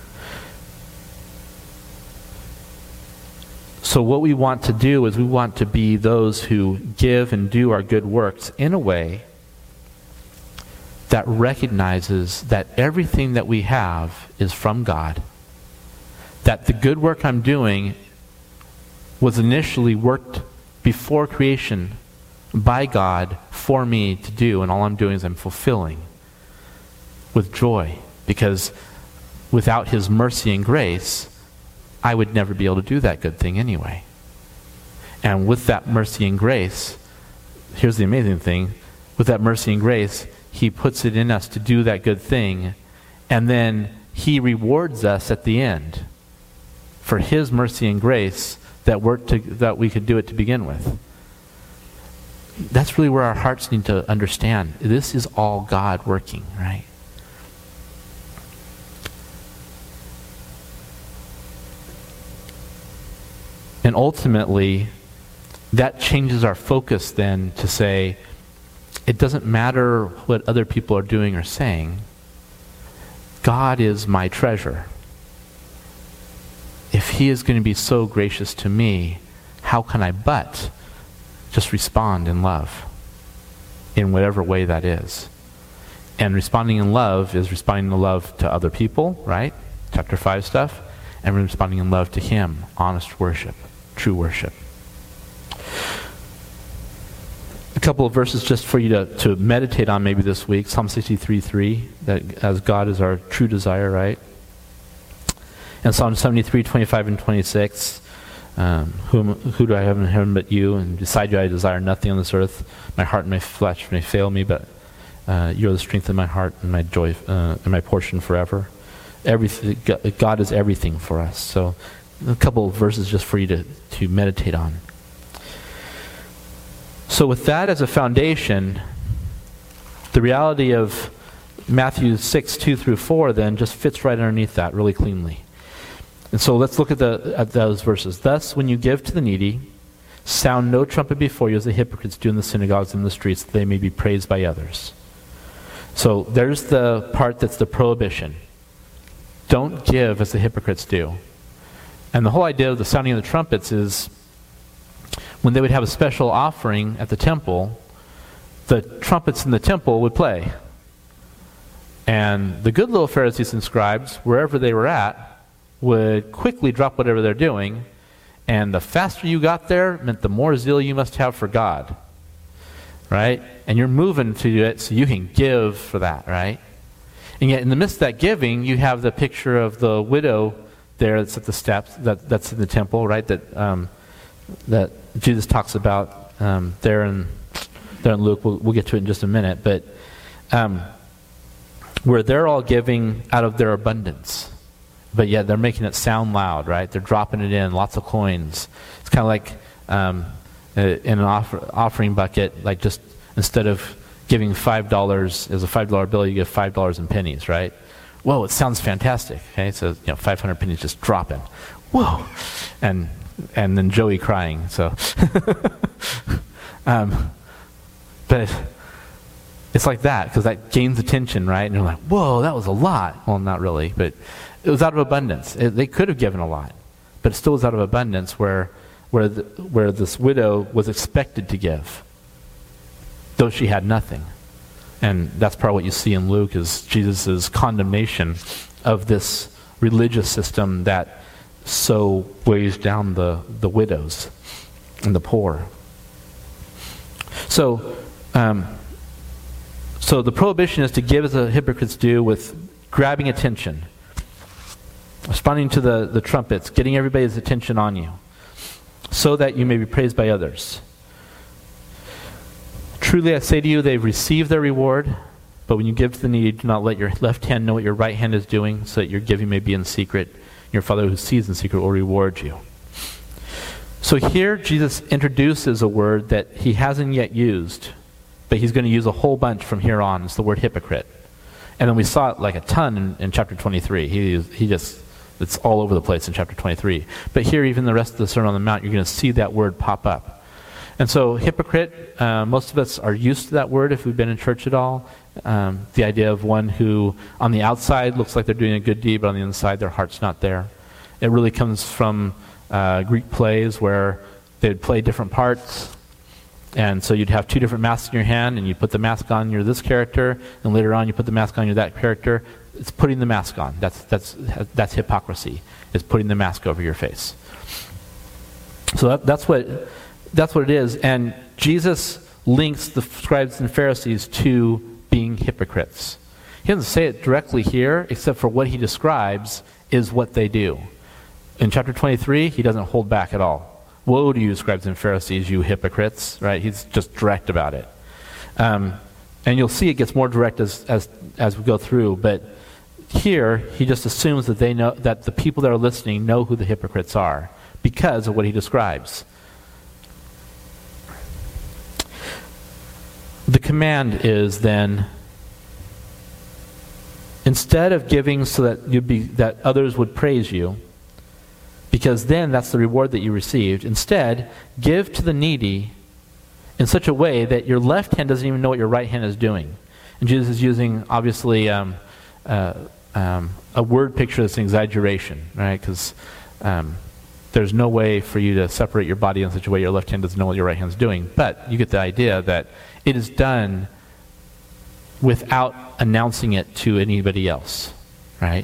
So what we want to do is we want to be those who give and do our good works in a way that recognizes that everything that we have is from God. That the good work I'm doing was initially worked before creation by God for me to do, and all I'm doing is I'm fulfilling with joy, because without His mercy and grace, I would never be able to do that good thing anyway. And with that mercy and grace, here's the amazing thing, with that mercy and grace, He puts it in us to do that good thing, and then He rewards us at the end for His mercy and grace that we're to, that we could do it to begin with. That's really where our hearts need to understand. This is all God working, right? And ultimately, that changes our focus then to say, it doesn't matter what other people are doing or saying. God is my treasure. If he is going to be so gracious to me, how can I but just respond in love in whatever way that is? And responding in love is responding in love to other people, right? Chapter five stuff. And responding in love to him. Honest worship. True worship. A couple of verses just for you to, to meditate on maybe this week. Psalm sixty-three three, that as God is our true desire, right? And Psalm seventy-three twenty-five and twenty-six, um, whom, who do I have in heaven but you? And beside you I desire nothing on this earth. My heart and my flesh may fail me, but uh, you are the strength of my heart and my joy uh, and my portion forever. Everything, God is everything for us. So a couple of verses just for you to, to meditate on. So with that as a foundation, the reality of Matthew six, two through four then just fits right underneath that really cleanly. And so let's look at, the, at those verses. Thus, when you give to the needy, sound no trumpet before you as the hypocrites do in the synagogues and in the streets, that they may be praised by others. So there's the part that's the prohibition. Don't give as the hypocrites do. And the whole idea of the sounding of the trumpets is when they would have a special offering at the temple, the trumpets in the temple would play. And the good little Pharisees and scribes, wherever they were at, would quickly drop whatever they're doing. And the faster you got there meant the more zeal you must have for God. Right? And you're moving to it so you can give for that, right? And yet in the midst of that giving, you have the picture of the widow there that's at the steps, that, that's in the temple, right? That um, that Jesus talks about um, there in there in Luke. We'll, we'll get to it in just a minute, but um, where they're all giving out of their abundance, but yet they're making it sound loud, right? They're dropping it in, lots of coins. It's kind of like um, in an offer, offering bucket, like just instead of giving five dollars as a five dollar bill, you give five dollars in pennies, right? Whoa, it sounds fantastic. Okay, so you know, five hundred pennies just dropping. Whoa, and and then Joey crying. So, um, but it's like that because that gains attention, right? And you're like, whoa, that was a lot. Well, not really, but it was out of abundance. It, they could have given a lot, but it still was out of abundance where where the, where this widow was expected to give, though she had nothing. And that's probably what you see in Luke is Jesus' condemnation of this religious system that so weighs down the, the widows and the poor. So, um, so the prohibition is to give as the hypocrites do with grabbing attention, responding to the, the trumpets, getting everybody's attention on you, so that you may be praised by others. Truly I say to you, they've received their reward, but when you give to the needy, do not let your left hand know what your right hand is doing, so that your giving may be in secret. Your Father who sees in secret will reward you. So here Jesus introduces a word that he hasn't yet used, but he's going to use a whole bunch from here on. It's the word hypocrite. And then we saw it like a ton in, in chapter twenty-three. He, he just, it's all over the place in chapter twenty-three. But here, even the rest of the Sermon on the Mount, you're going to see that word pop up. And so hypocrite, uh, most of us are used to that word if we've been in church at all. Um, the idea of one who on the outside looks like they're doing a good deed, but on the inside their heart's not there. It really comes from uh, Greek plays where they'd play different parts. And so you'd have two different masks in your hand, and you put the mask on, you're this character, and later on you put the mask on, you're that character. It's putting the mask on. That's, that's, that's hypocrisy, is putting the mask over your face. So that, that's what... That's what it is. And Jesus links the scribes and Pharisees to being hypocrites. He doesn't say it directly here, except for what he describes is what they do. In chapter twenty-three, he doesn't hold back at all. Woe to you, scribes and Pharisees, you hypocrites. Right? He's just direct about it. Um, and you'll see it gets more direct as, as, as we go through. But here, he just assumes that they know that the people that are listening know who the hypocrites are because of what he describes. The command is then, instead of giving so that you'd be that others would praise you, because then that's the reward that you received. Instead, give to the needy in such a way that your left hand doesn't even know what your right hand is doing. And Jesus is using, obviously, um, uh, um, a word picture that's an exaggeration, right? Because um, there's no way for you to separate your body in such a way your left hand doesn't know what your right hand is doing. But you get the idea that it is done without announcing it to anybody else, right?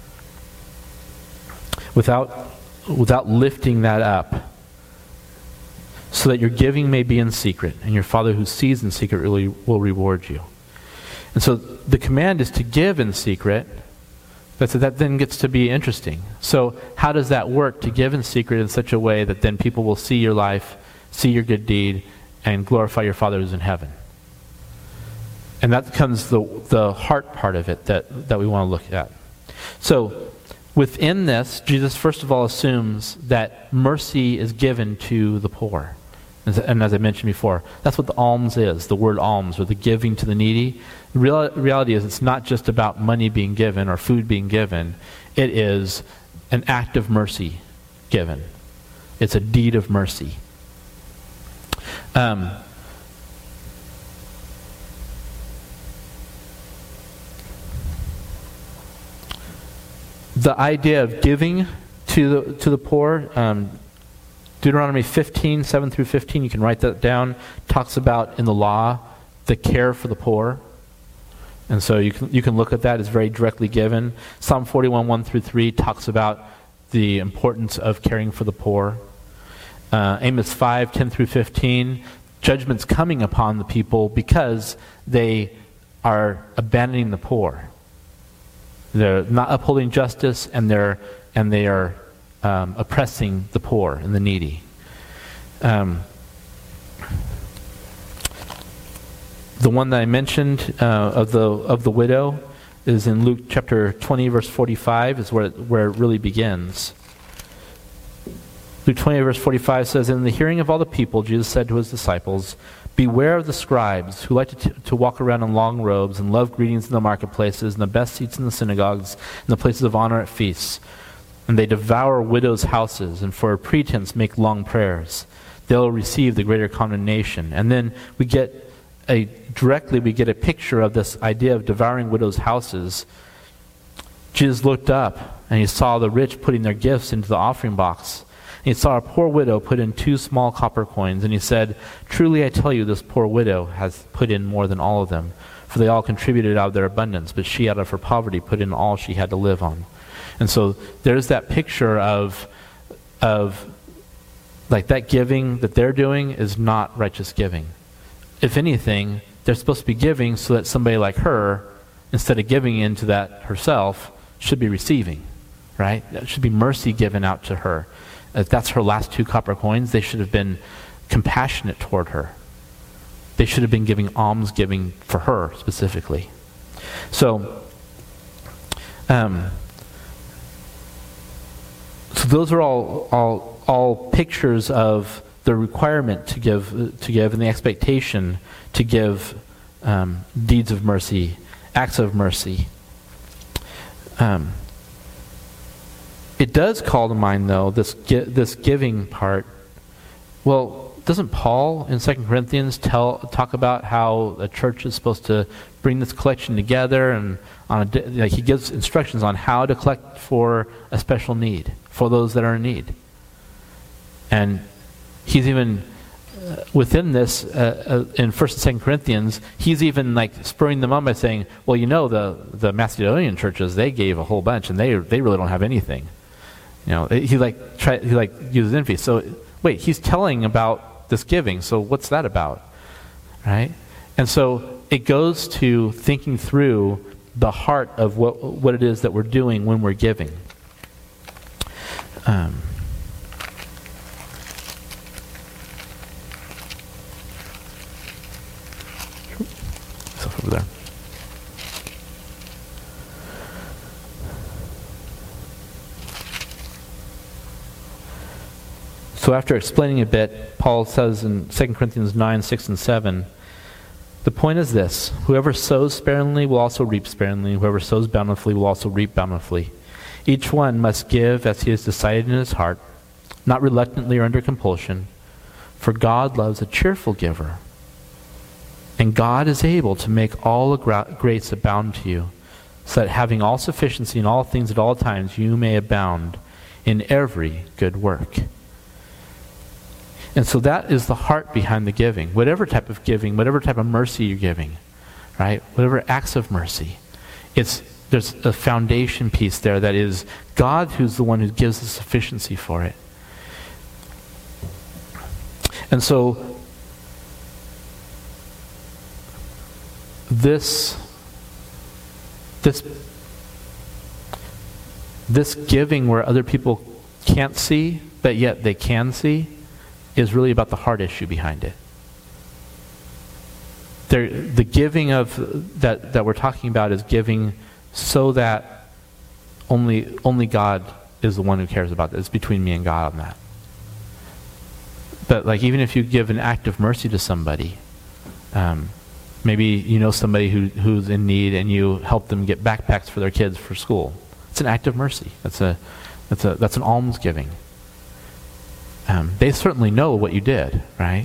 Without, without lifting that up, so that your giving may be in secret, and your Father who sees in secret really will reward you. And so the command is to give in secret. That's, that then gets to be interesting. So how does that work, to give in secret in such a way that then people will see your life, see your good deed, and glorify your Father who's in heaven? And that becomes the, the heart part of it that, that we want to look at. So within this, Jesus first of all assumes that mercy is given to the poor. And as I mentioned before, that's what the alms is, the word alms, or the giving to the needy. The real, reality is it's not just about money being given or food being given. It is an act of mercy given. It's a deed of mercy. Um, the idea of giving to the, to the poor, um, Deuteronomy fifteen, seven through fifteen, you can write that down, talks about in the law the care for the poor. And so you can, you can look at that. It's very directly given. Psalm forty-one, one through three talks about the importance of caring for the poor. Uh, Amos five, ten through fifteen, judgment's coming upon the people because they are abandoning the poor. They're not upholding justice, and they're and they are um, oppressing the poor and the needy. Um, the one that I mentioned uh, of the of the widow is in Luke chapter twenty, verse forty-five, is where it, where it really begins. Luke twenty, verse forty-five says, "In the hearing of all the people, Jesus said to his disciples, 'Beware of the scribes who like to, t- to walk around in long robes and love greetings in the marketplaces and the best seats in the synagogues and the places of honor at feasts. And they devour widows' houses and for a pretense make long prayers. They'll receive the greater condemnation.'" And then we get a, directly we get a picture of this idea of devouring widows' houses. Jesus looked up and he saw the rich putting their gifts into the offering box. And he saw a poor widow put in two small copper coins, and he said, "Truly I tell you, this poor widow has put in more than all of them, for they all contributed out of their abundance, but she out of her poverty put in all she had to live on." And so there's that picture of, of like that giving that they're doing is not righteous giving. If anything, they're supposed to be giving so that somebody like her, instead of giving into that herself, should be receiving, right? That should be mercy given out to her. If that's her last two copper coins, they should have been compassionate toward her. They should have been giving almsgiving for her specifically. So, um, so those are all all all pictures of the requirement to give to give and the expectation to give um, deeds of mercy, acts of mercy. Um, It does call to mind, though, this gi- this giving part. Well, doesn't Paul in Second Corinthians tell talk about how a church is supposed to bring this collection together, and on a, like he gives instructions on how to collect for a special need, for those that are in need. And he's even uh, within this uh, uh, in First and Second Corinthians, he's even like spurring them on by saying, "Well, you know, the the Macedonian churches, they gave a whole bunch, and they they really don't have anything." You know, he like try, he like uses envy. So wait, he's telling about this giving. So what's that about, right? And so it goes to thinking through the heart of what what it is that we're doing when we're giving. Um, stuff over there. So after explaining a bit, Paul says in Second Corinthians nine, six, and seven, "The point is this: whoever sows sparingly will also reap sparingly, and whoever sows bountifully will also reap bountifully. Each one must give as he has decided in his heart, not reluctantly or under compulsion, for God loves a cheerful giver. And God is able to make all grace abound to you, so that having all sufficiency in all things at all times, you may abound in every good work. And so that is the heart behind the giving. Whatever type of giving, whatever type of mercy you're giving, right? Whatever acts of mercy, it's there's a foundation piece there that is God who's the one who gives the sufficiency for it. And so this this this giving where other people can't see, but yet they can see, is really about the heart issue behind it. There, the giving of that that we're talking about is giving so that only only God is the one who cares about this. It's between me and God on that. But like even if you give an act of mercy to somebody, um, maybe you know somebody who who's in need and you help them get backpacks for their kids for school. It's an act of mercy. That's a that's a that's an almsgiving. Um, they certainly know what you did, right?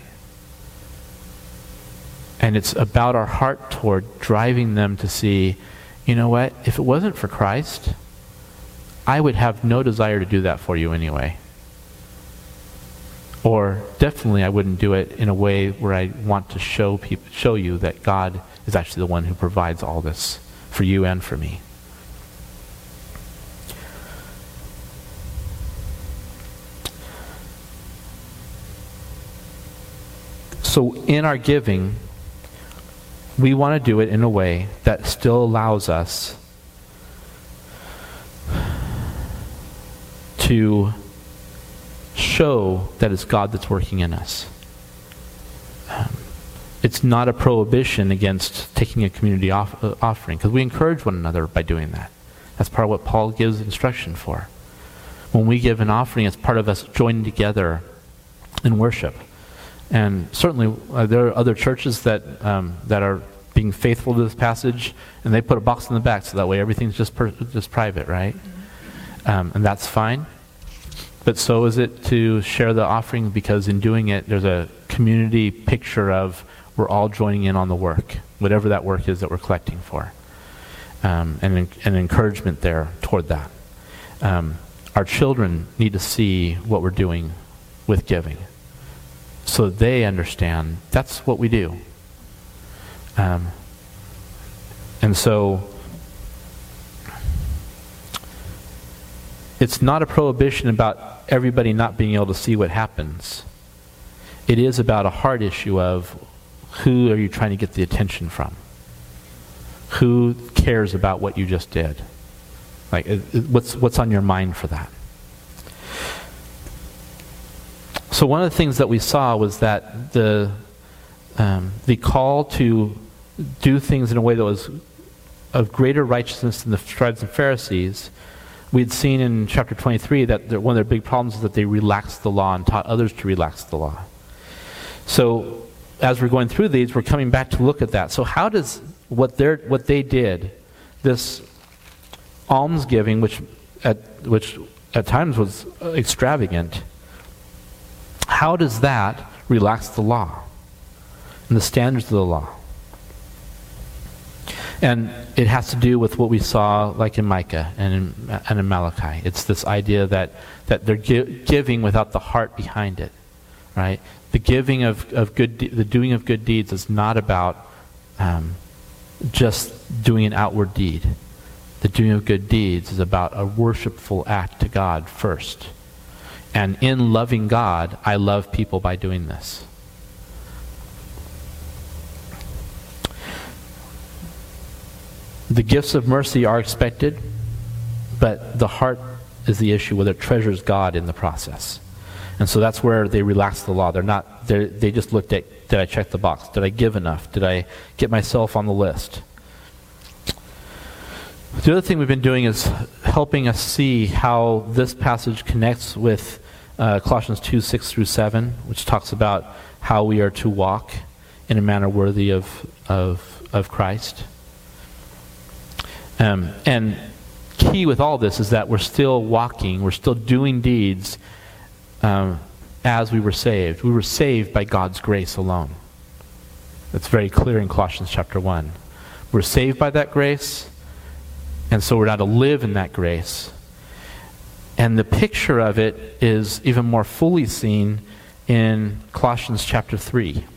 And it's about our heart toward driving them to see, you know what, if it wasn't for Christ, I would have no desire to do that for you anyway. Or definitely I wouldn't do it in a way where I want to show people, show you that God is actually the one who provides all this for you and for me. So in our giving, we want to do it in a way that still allows us to show that it's God that's working in us. Um, it's not a prohibition against taking a community off, uh, offering, because we encourage one another by doing that. That's part of what Paul gives instruction for. When we give an offering, it's part of us joining together in worship. And certainly uh, there are other churches that um, that are being faithful to this passage, and they put a box in the back so that way everything's just per, just private, right? Um, and that's fine. But so is it to share the offering, because in doing it, there's a community picture of we're all joining in on the work, whatever that work is that we're collecting for, um, and an encouragement there toward that. Um, our children need to see what we're doing with giving, so they understand that's what we do. Um, and so it's not a prohibition about everybody not being able to see what happens. It is about a heart issue of who are you trying to get the attention from? Who cares about what you just did? Like, it, it, what's what's on your mind for that? So one of the things that we saw was that the um, the call to do things in a way that was of greater righteousness than the scribes and Pharisees. We had seen in chapter twenty-three that one of their big problems is that they relaxed the law and taught others to relax the law. So as we're going through these, we're coming back to look at that. So how does what they what they did, this almsgiving, which at which at times was extravagant, how does that relax the law and the standards of the law? And it has to do with what we saw like in Micah and in, and in Malachi. It's this idea that, that they're gi- giving without the heart behind it, right? The giving of, of good, de- the doing of good deeds is not about um, just doing an outward deed. The doing of good deeds is about a worshipful act to God first. And in loving God, I love people by doing this. The gifts of mercy are expected, but the heart is the issue, whether it treasures God in the process. And so that's where they relax the law. They're not, they're, they just looked at, did I check the box? Did I give enough? Did I get myself on the list? The other thing we've been doing is helping us see how this passage connects with uh, Colossians two, six through seven, which talks about how we are to walk in a manner worthy of, of, of Christ. Um, and key with all this is that we're still walking, we're still doing deeds um, as we were saved. We were saved by God's grace alone. That's very clear in Colossians chapter one. We're saved by that grace, and so we're now to live in that grace. And the picture of it is even more fully seen in Colossians chapter three.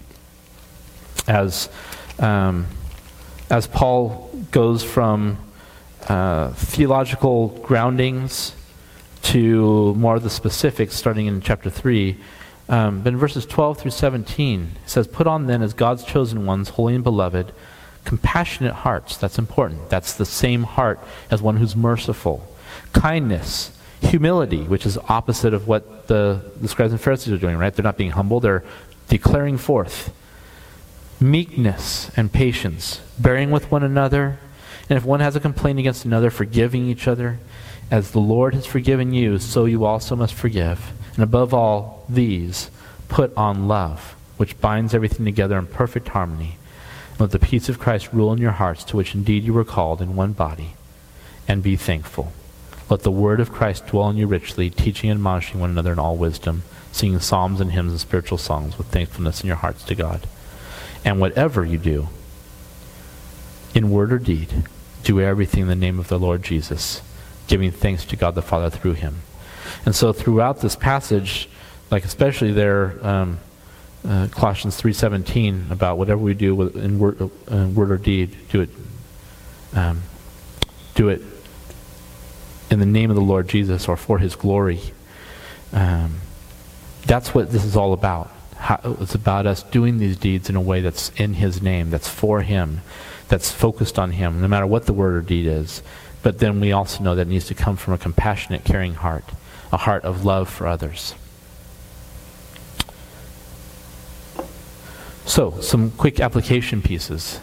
As, um, as Paul goes from uh, theological groundings to more of the specifics, starting in chapter three, um, but in verses twelve through seventeen, it says, "Put on then as God's chosen ones, holy and beloved, compassionate hearts." That's important. That's the same heart as one who's merciful. Kindness, humility, which is opposite of what the, the scribes and Pharisees are doing, right? They're not being humble, they're declaring forth. Meekness and patience, bearing with one another, and if one has a complaint against another, forgiving each other. As the Lord has forgiven you, so you also must forgive. And above all these, put on love, which binds everything together in perfect harmony. And let the peace of Christ rule in your hearts, to which indeed you were called in one body, and be thankful. Let the word of Christ dwell in you richly, teaching and admonishing one another in all wisdom, singing psalms and hymns and spiritual songs with thankfulness in your hearts to God. And whatever you do, in word or deed, do everything in the name of the Lord Jesus, giving thanks to God the Father through him. And so throughout this passage, like especially there, um, uh, Colossians three seventeen, about whatever we do with, in word, uh, word or deed, do it, um, do it in the name of the Lord Jesus or for his glory. Um, that's what this is all about. How, it's about us doing these deeds in a way that's in his name, that's for him, that's focused on him, no matter what the word or deed is. But then we also know that it needs to come from a compassionate, caring heart, a heart of love for others. So, some quick application pieces.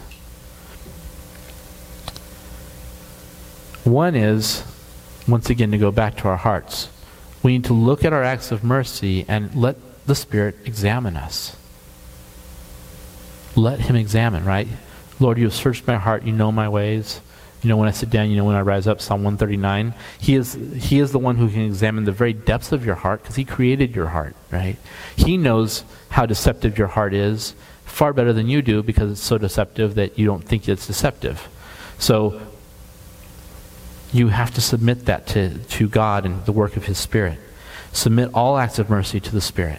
One is, once again, to go back to our hearts. We need to look at our acts of mercy and let the Spirit examine us. Let him examine, right? Lord, you have searched my heart. You know my ways. You know when I sit down. You know when I rise up. Psalm one thirty-nine. He is, he is the one who can examine the very depths of your heart because he created your heart, right? He knows how deceptive your heart is far better than you do because it's so deceptive that you don't think it's deceptive. So you have to submit that to, to God and the work of his Spirit. Submit all acts of mercy to the Spirit.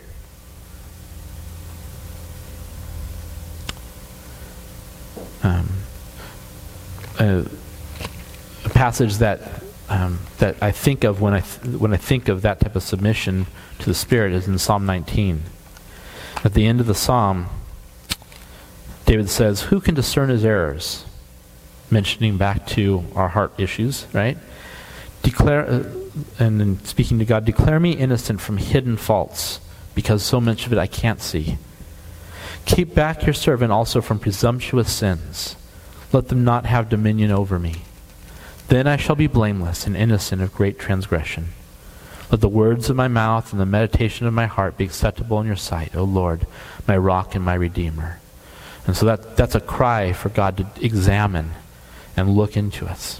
Um, a, a passage that um, that I think of when I th- when I think of that type of submission to the Spirit is in Psalm nineteen. At the end of the psalm, David says, "Who can discern his errors?" Mentioning back to our heart issues, right? Declare, uh, and then speaking to God, "Declare me innocent from hidden faults, because so much of it I can't see. Keep back your servant also from presumptuous sins. Let them not have dominion over me. Then I shall be blameless and innocent of great transgression. Let the words of my mouth and the meditation of my heart be acceptable in your sight, O Lord, my rock and my redeemer." And so that that's a cry for God to examine and look into us.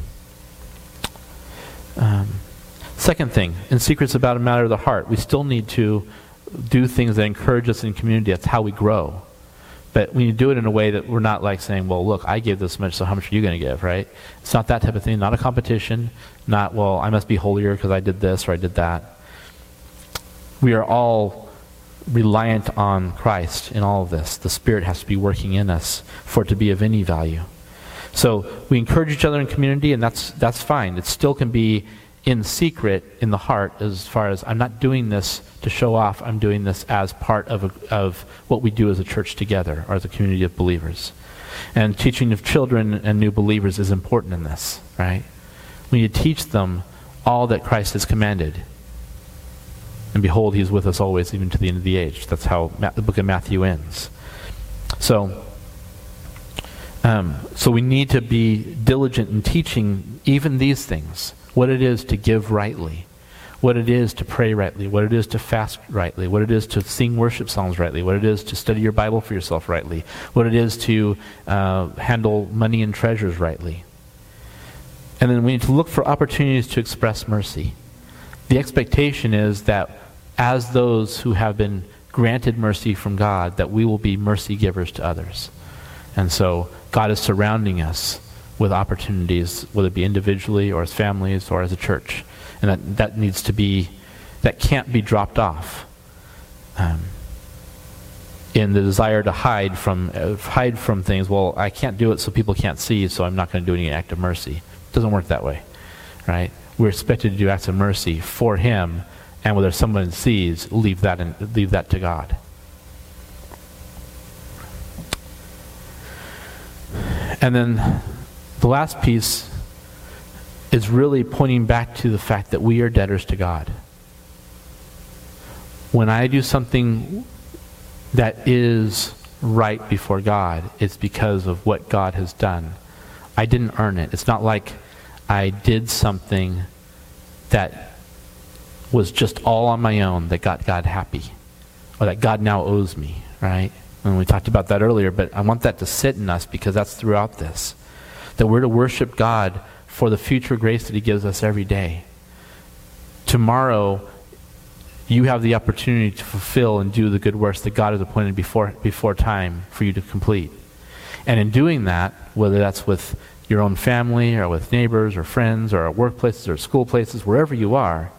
Um, second thing, in Secrets About a Matter of the Heart, we still need to do things that encourage us in community. That's how we grow. But we need to do it in a way that we're not like saying, well, look, I gave this much, so how much are you going to give, right? It's not that type of thing, not a competition, not, well, I must be holier because I did this or I did that. We are all reliant on Christ in all of this. The Spirit has to be working in us for it to be of any value. So we encourage each other in community, and that's that's fine. It still can be in secret in the heart, as far as I'm not doing this to show off. I'm doing this as part of a, of what we do as a church together, or as a community of believers. And teaching of children and new believers is important in this, right? We need to teach them all that Christ has commanded. And behold, he is with us always, even to the end of the age. That's how Ma- the book of Matthew ends. So, um, so we need to be diligent in teaching even these things. What it is to give rightly, what it is to pray rightly, what it is to fast rightly, what it is to sing worship songs rightly, what it is to study your Bible for yourself rightly, what it is to uh, handle money and treasures rightly. And then we need to look for opportunities to express mercy. The expectation is that as those who have been granted mercy from God, that we will be mercy givers to others. And so God is surrounding us with opportunities, whether it be individually or as families or as a church. And that, that needs to be, that can't be dropped off. Um, in the desire to hide from uh, hide from things, well, I can't do it so people can't see, so I'm not going to do any act of mercy. It doesn't work that way, right? We're expected to do acts of mercy for Him, and whether someone sees, leave that in, leave that to God. And then the last piece is really pointing back to the fact that we are debtors to God. When I do something that is right before God, it's because of what God has done. I didn't earn it. It's not like I did something that was just all on my own that got God happy, or that God now owes me, right? And we talked about that earlier, but I want that to sit in us because that's throughout this. That we're to worship God for the future grace that He gives us every day. Tomorrow, you have the opportunity to fulfill and do the good works that God has appointed before before time for you to complete. And in doing that, whether that's with your own family or with neighbors or friends or at workplaces or school places, wherever you are,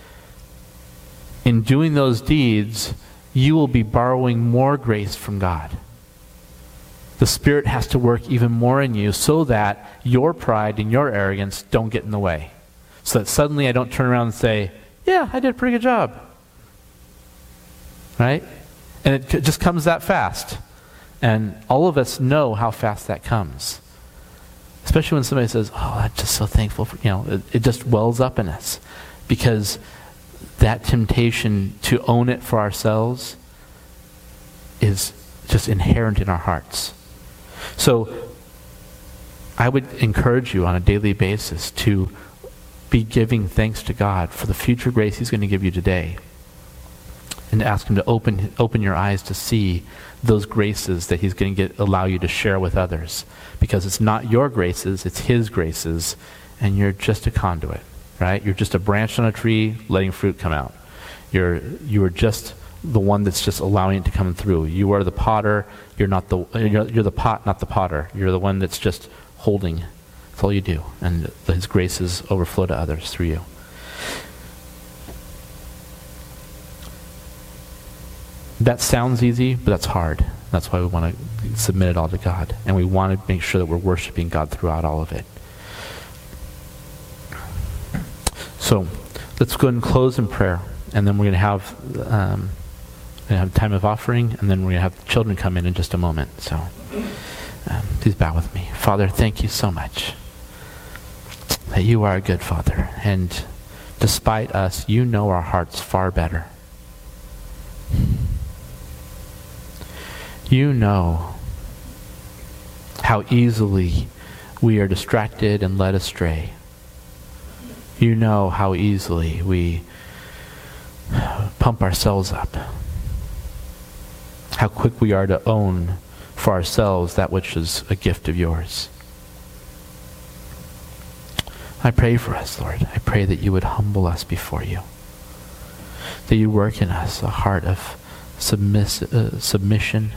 in doing those deeds, you will be borrowing more grace from God. The Spirit has to work even more in you so that your pride and your arrogance don't get in the way. So that suddenly I don't turn around and say, yeah, I did a pretty good job. Right? And it c- just comes that fast. And all of us know how fast that comes. Especially when somebody says, oh, I'm just so thankful for, you know, it, it just wells up in us. Because that temptation to own it for ourselves is just inherent in our hearts. So I would encourage you on a daily basis to be giving thanks to God for the future grace He's going to give you today. And to ask Him to open open your eyes to see those graces that He's going to get allow you to share with others. Because it's not your graces, it's His graces, and you're just a conduit, right? You're just a branch on a tree letting fruit come out. You're you are just the one that's just allowing it to come through. You are the potter. You're not the you're, you're the pot, not the potter. You're the one that's just holding. That's all you do, and His graces overflow to others through you. That sounds easy, but that's hard. That's why we want to submit it all to God. And we want to make sure that we're worshiping God throughout all of it. So let's go ahead and close in prayer. And then we're going to have um, we're going to have time of offering. And then we're going to have the children come in in just a moment. So um, please bow with me. Father, thank you so much that you are a good Father. And despite us, you know our hearts far better. You know how easily we are distracted and led astray. You know how easily we pump ourselves up. How quick we are to own for ourselves that which is a gift of yours. I pray for us, Lord. I pray that you would humble us before you. That you work in us a heart of submiss- uh, submission,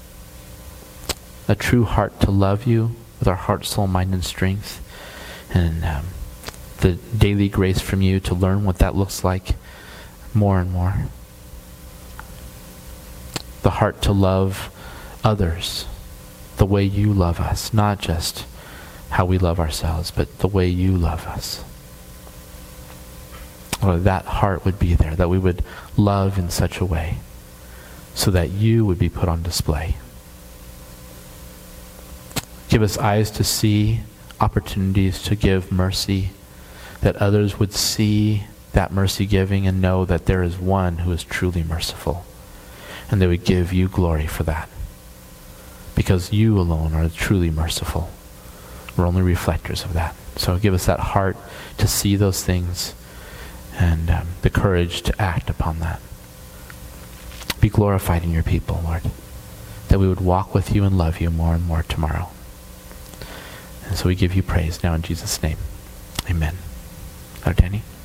a true heart to love you with our heart, soul, mind, and strength, and um, the daily grace from you to learn what that looks like more and more. The heart to love others the way you love us, not just how we love ourselves, but the way you love us. Or that heart would be there, that we would love in such a way so that you would be put on display. Give us eyes to see opportunities to give mercy, that others would see that mercy giving and know that there is one who is truly merciful. And they would give you glory for that. Because you alone are truly merciful. We're only reflectors of that. So give us that heart to see those things and um, the courage to act upon that. Be glorified in your people, Lord. That we would walk with you and love you more and more tomorrow. And so we give you praise now in Jesus' name. Amen. Dr. Danny?